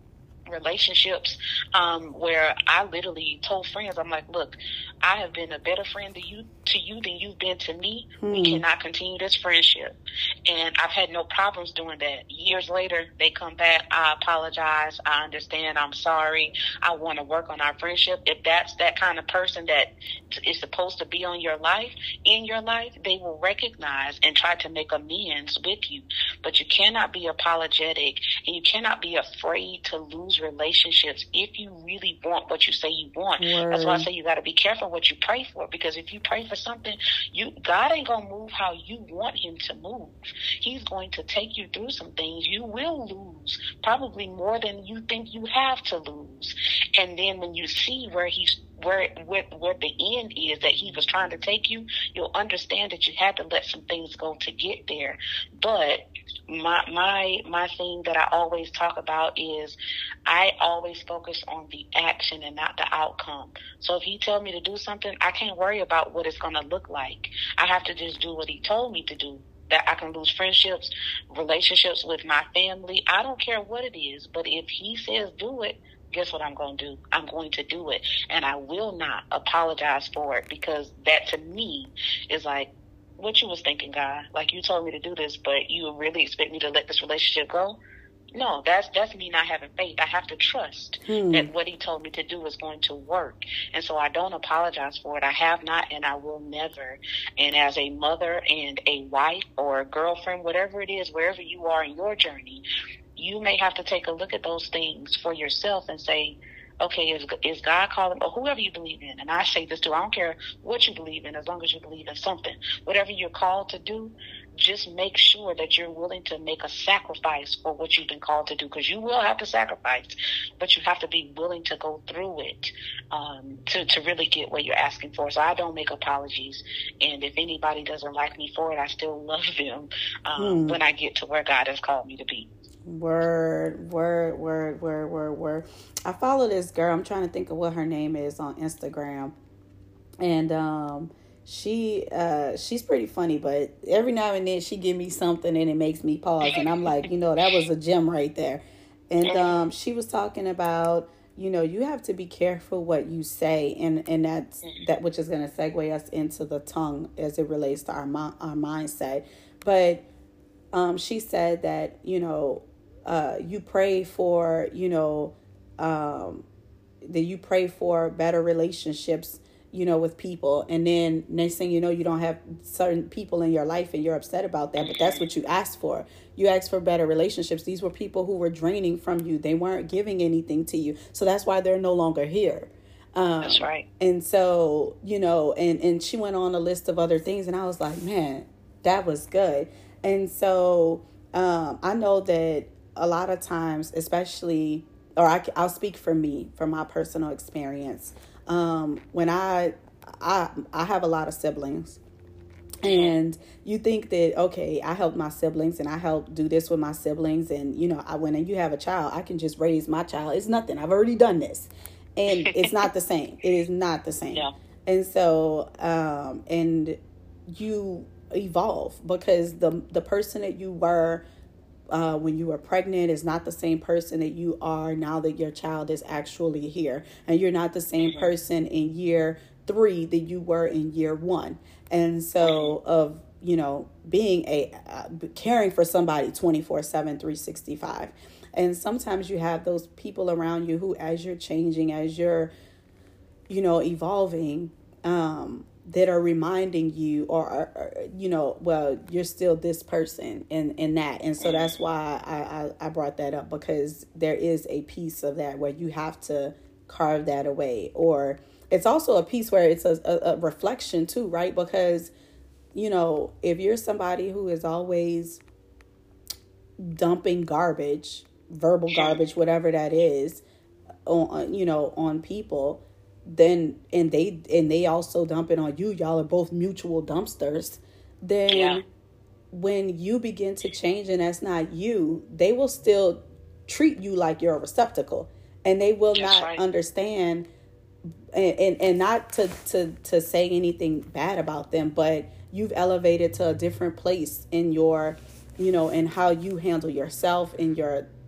relationships um, where I literally told friends, I'm like, look, I have been a better friend to you to you than you've been to me. Hmm. We cannot continue this friendship. And I've had no problems doing that. Years later, they come back. I apologize. I understand. I'm sorry. I want to work on our friendship. If that's that kind of person that is supposed to be on your life, in your life, they will recognize and try to make amends with you. But you cannot be apologetic, and you cannot be afraid to lose relationships if you really want what you say you want. Word. That's why I say you got to be careful what you pray for, because if you pray for something, you God ain't gonna move how you want him to move. He's going to take you through some things you will lose, probably more than you think you have to lose. And then when you see where he's where where, where the end is that he was trying to take you, you'll understand that you had to let some things go to get there. But my my my thing that I always talk about is I always focus on the action and not the outcome. So if he tells me to do something, I can't worry about what it's going to look like. I have to just do what he told me to do. That I can lose friendships, relationships with my family. I don't care what it is, but if he says do it, guess what I'm going to do? I'm going to do it. And I will not apologize for it, because that to me is like, what you was thinking, God? Like, you told me to do this, but you really expect me to let this relationship go? No, that's that's me not having faith. I have to trust Hmm. that what he told me to do is going to work. And so I don't apologize for it. I have not, and I will never. And as a mother and a wife or a girlfriend, whatever it is, wherever you are in your journey, you may have to take a look at those things for yourself and say, okay, is, is God calling, or whoever you believe in? And I say this too, I don't care what you believe in, as long as you believe in something. Whatever you're called to do, just make sure that you're willing to make a sacrifice for what you've been called to do, because you will have to sacrifice, but you have to be willing to go through it um, to, to really get what you're asking for. So I don't make apologies. And if anybody doesn't like me for it, I still love them um, Hmm. when I get to where God has called me to be. Word, word, word, word, word, word. I follow this girl. I'm trying to think of what her name is on Instagram. And um, she uh, she's pretty funny, but every now and then she give me something and it makes me pause. And I'm like, you know, that was a gem right there. And um, she was talking about, you know, you have to be careful what you say. And, and that's that which is going to segue us into the tongue as it relates to our, our mindset. But um, she said that, you know, Uh, you pray for, you know, um, that you pray for better relationships, you know, with people. And then next thing you know, you don't have certain people in your life and you're upset about that. But that's what you asked for. You asked for better relationships. These were people who were draining from you. They weren't giving anything to you. So that's why they're no longer here. Um, That's right. And so, you know, and, and she went on a list of other things. And I was like, man, that was good. And so um, I know that a lot of times, especially, or I, I'll speak for me, from my personal experience. Um, when I, I, I have a lot of siblings, and you think that, okay, I help my siblings and I help do this with my siblings. And, you know, I, when you have a child, I can just raise my child. It's nothing. I've already done this, and it's not the same. It is not the same. Yeah. And so, um, and you evolve, because the, the person that you were Uh, when you were pregnant is not the same person that you are now that your child is actually here. And you're not the same person in year three that you were in year one. And so of, you know, being a, uh, caring for somebody twenty-four seven, three sixty-five. And sometimes you have those people around you who, as you're changing, as you're, you know, evolving, um, that are reminding you, or, or, or, you know, well, you're still this person and, and that. And so that's why I, I, I brought that up, because there is a piece of that where you have to carve that away. Or it's also a piece where it's a, a, a reflection too, right? Because, you know, if you're somebody who is always dumping garbage, verbal garbage, whatever that is, on, you know, on people, then and they and they also dump it on you, y'all are both mutual dumpsters, then Yeah. when you begin to change and that's not you, they will still treat you like you're a receptacle, and they will That's not right. understand, and, and and not to to to say anything bad about them, but you've elevated to a different place in your, you know, in how you handle yourself, in your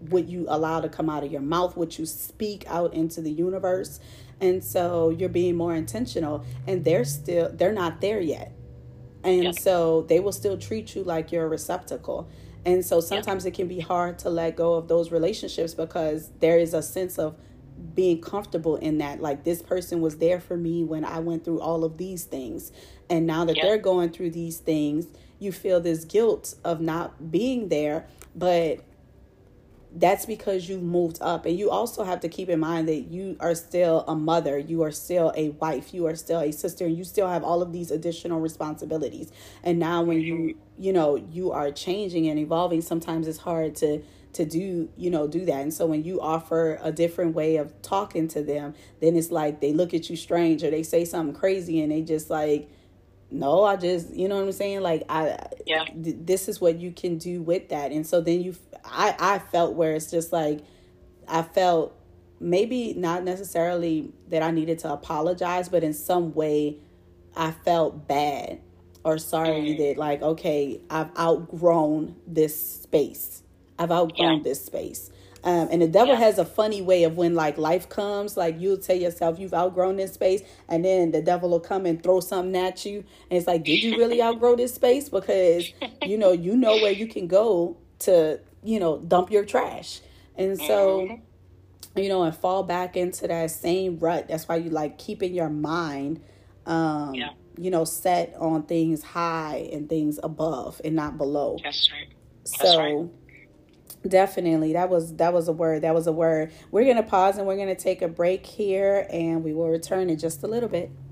what you allow to come out of your mouth, what you speak out into the universe. And so you're being more intentional, and they're still, they're not there yet. And yep. so they will still treat you like you're a receptacle. And so sometimes yep. it can be hard to let go of those relationships because there is a sense of being comfortable in that. Like, this person was there for me when I went through all of these things. And now that yep. they're going through these things, you feel this guilt of not being there. But that's because you've moved up. And you also have to keep in mind that you are still a mother. You are still a wife. You are still a sister. And you still have all of these additional responsibilities. And now when you, you know, you are changing and evolving, sometimes it's hard to, to do, you know, do that. And so when you offer a different way of talking to them, then it's like they look at you strange, or they say something crazy and they just like, no, I just, you know what I'm saying? Like, I, yeah. th- this is what you can do with that. And so then you, I, I felt where it's just like, I felt maybe not necessarily that I needed to apologize, but in some way I felt bad or sorry mm. that like, okay, I've outgrown this space. I've outgrown yeah. this space. Um, and the devil yeah. has a funny way of when like life comes, like you'll tell yourself you've outgrown this space, and then the devil will come and throw something at you. And it's like, did you really outgrow this space? Because, you know, you know where you can go to, you know, dump your trash. And so, mm-hmm. you know, and fall back into that same rut. That's why you like keeping your mind, um, yeah. you know, set on things high and things above and not below. That's right. That's so. right. Definitely. That was that was a word. That was a word. We're going to pause and we're going to take a break here, and we will return in just a little bit.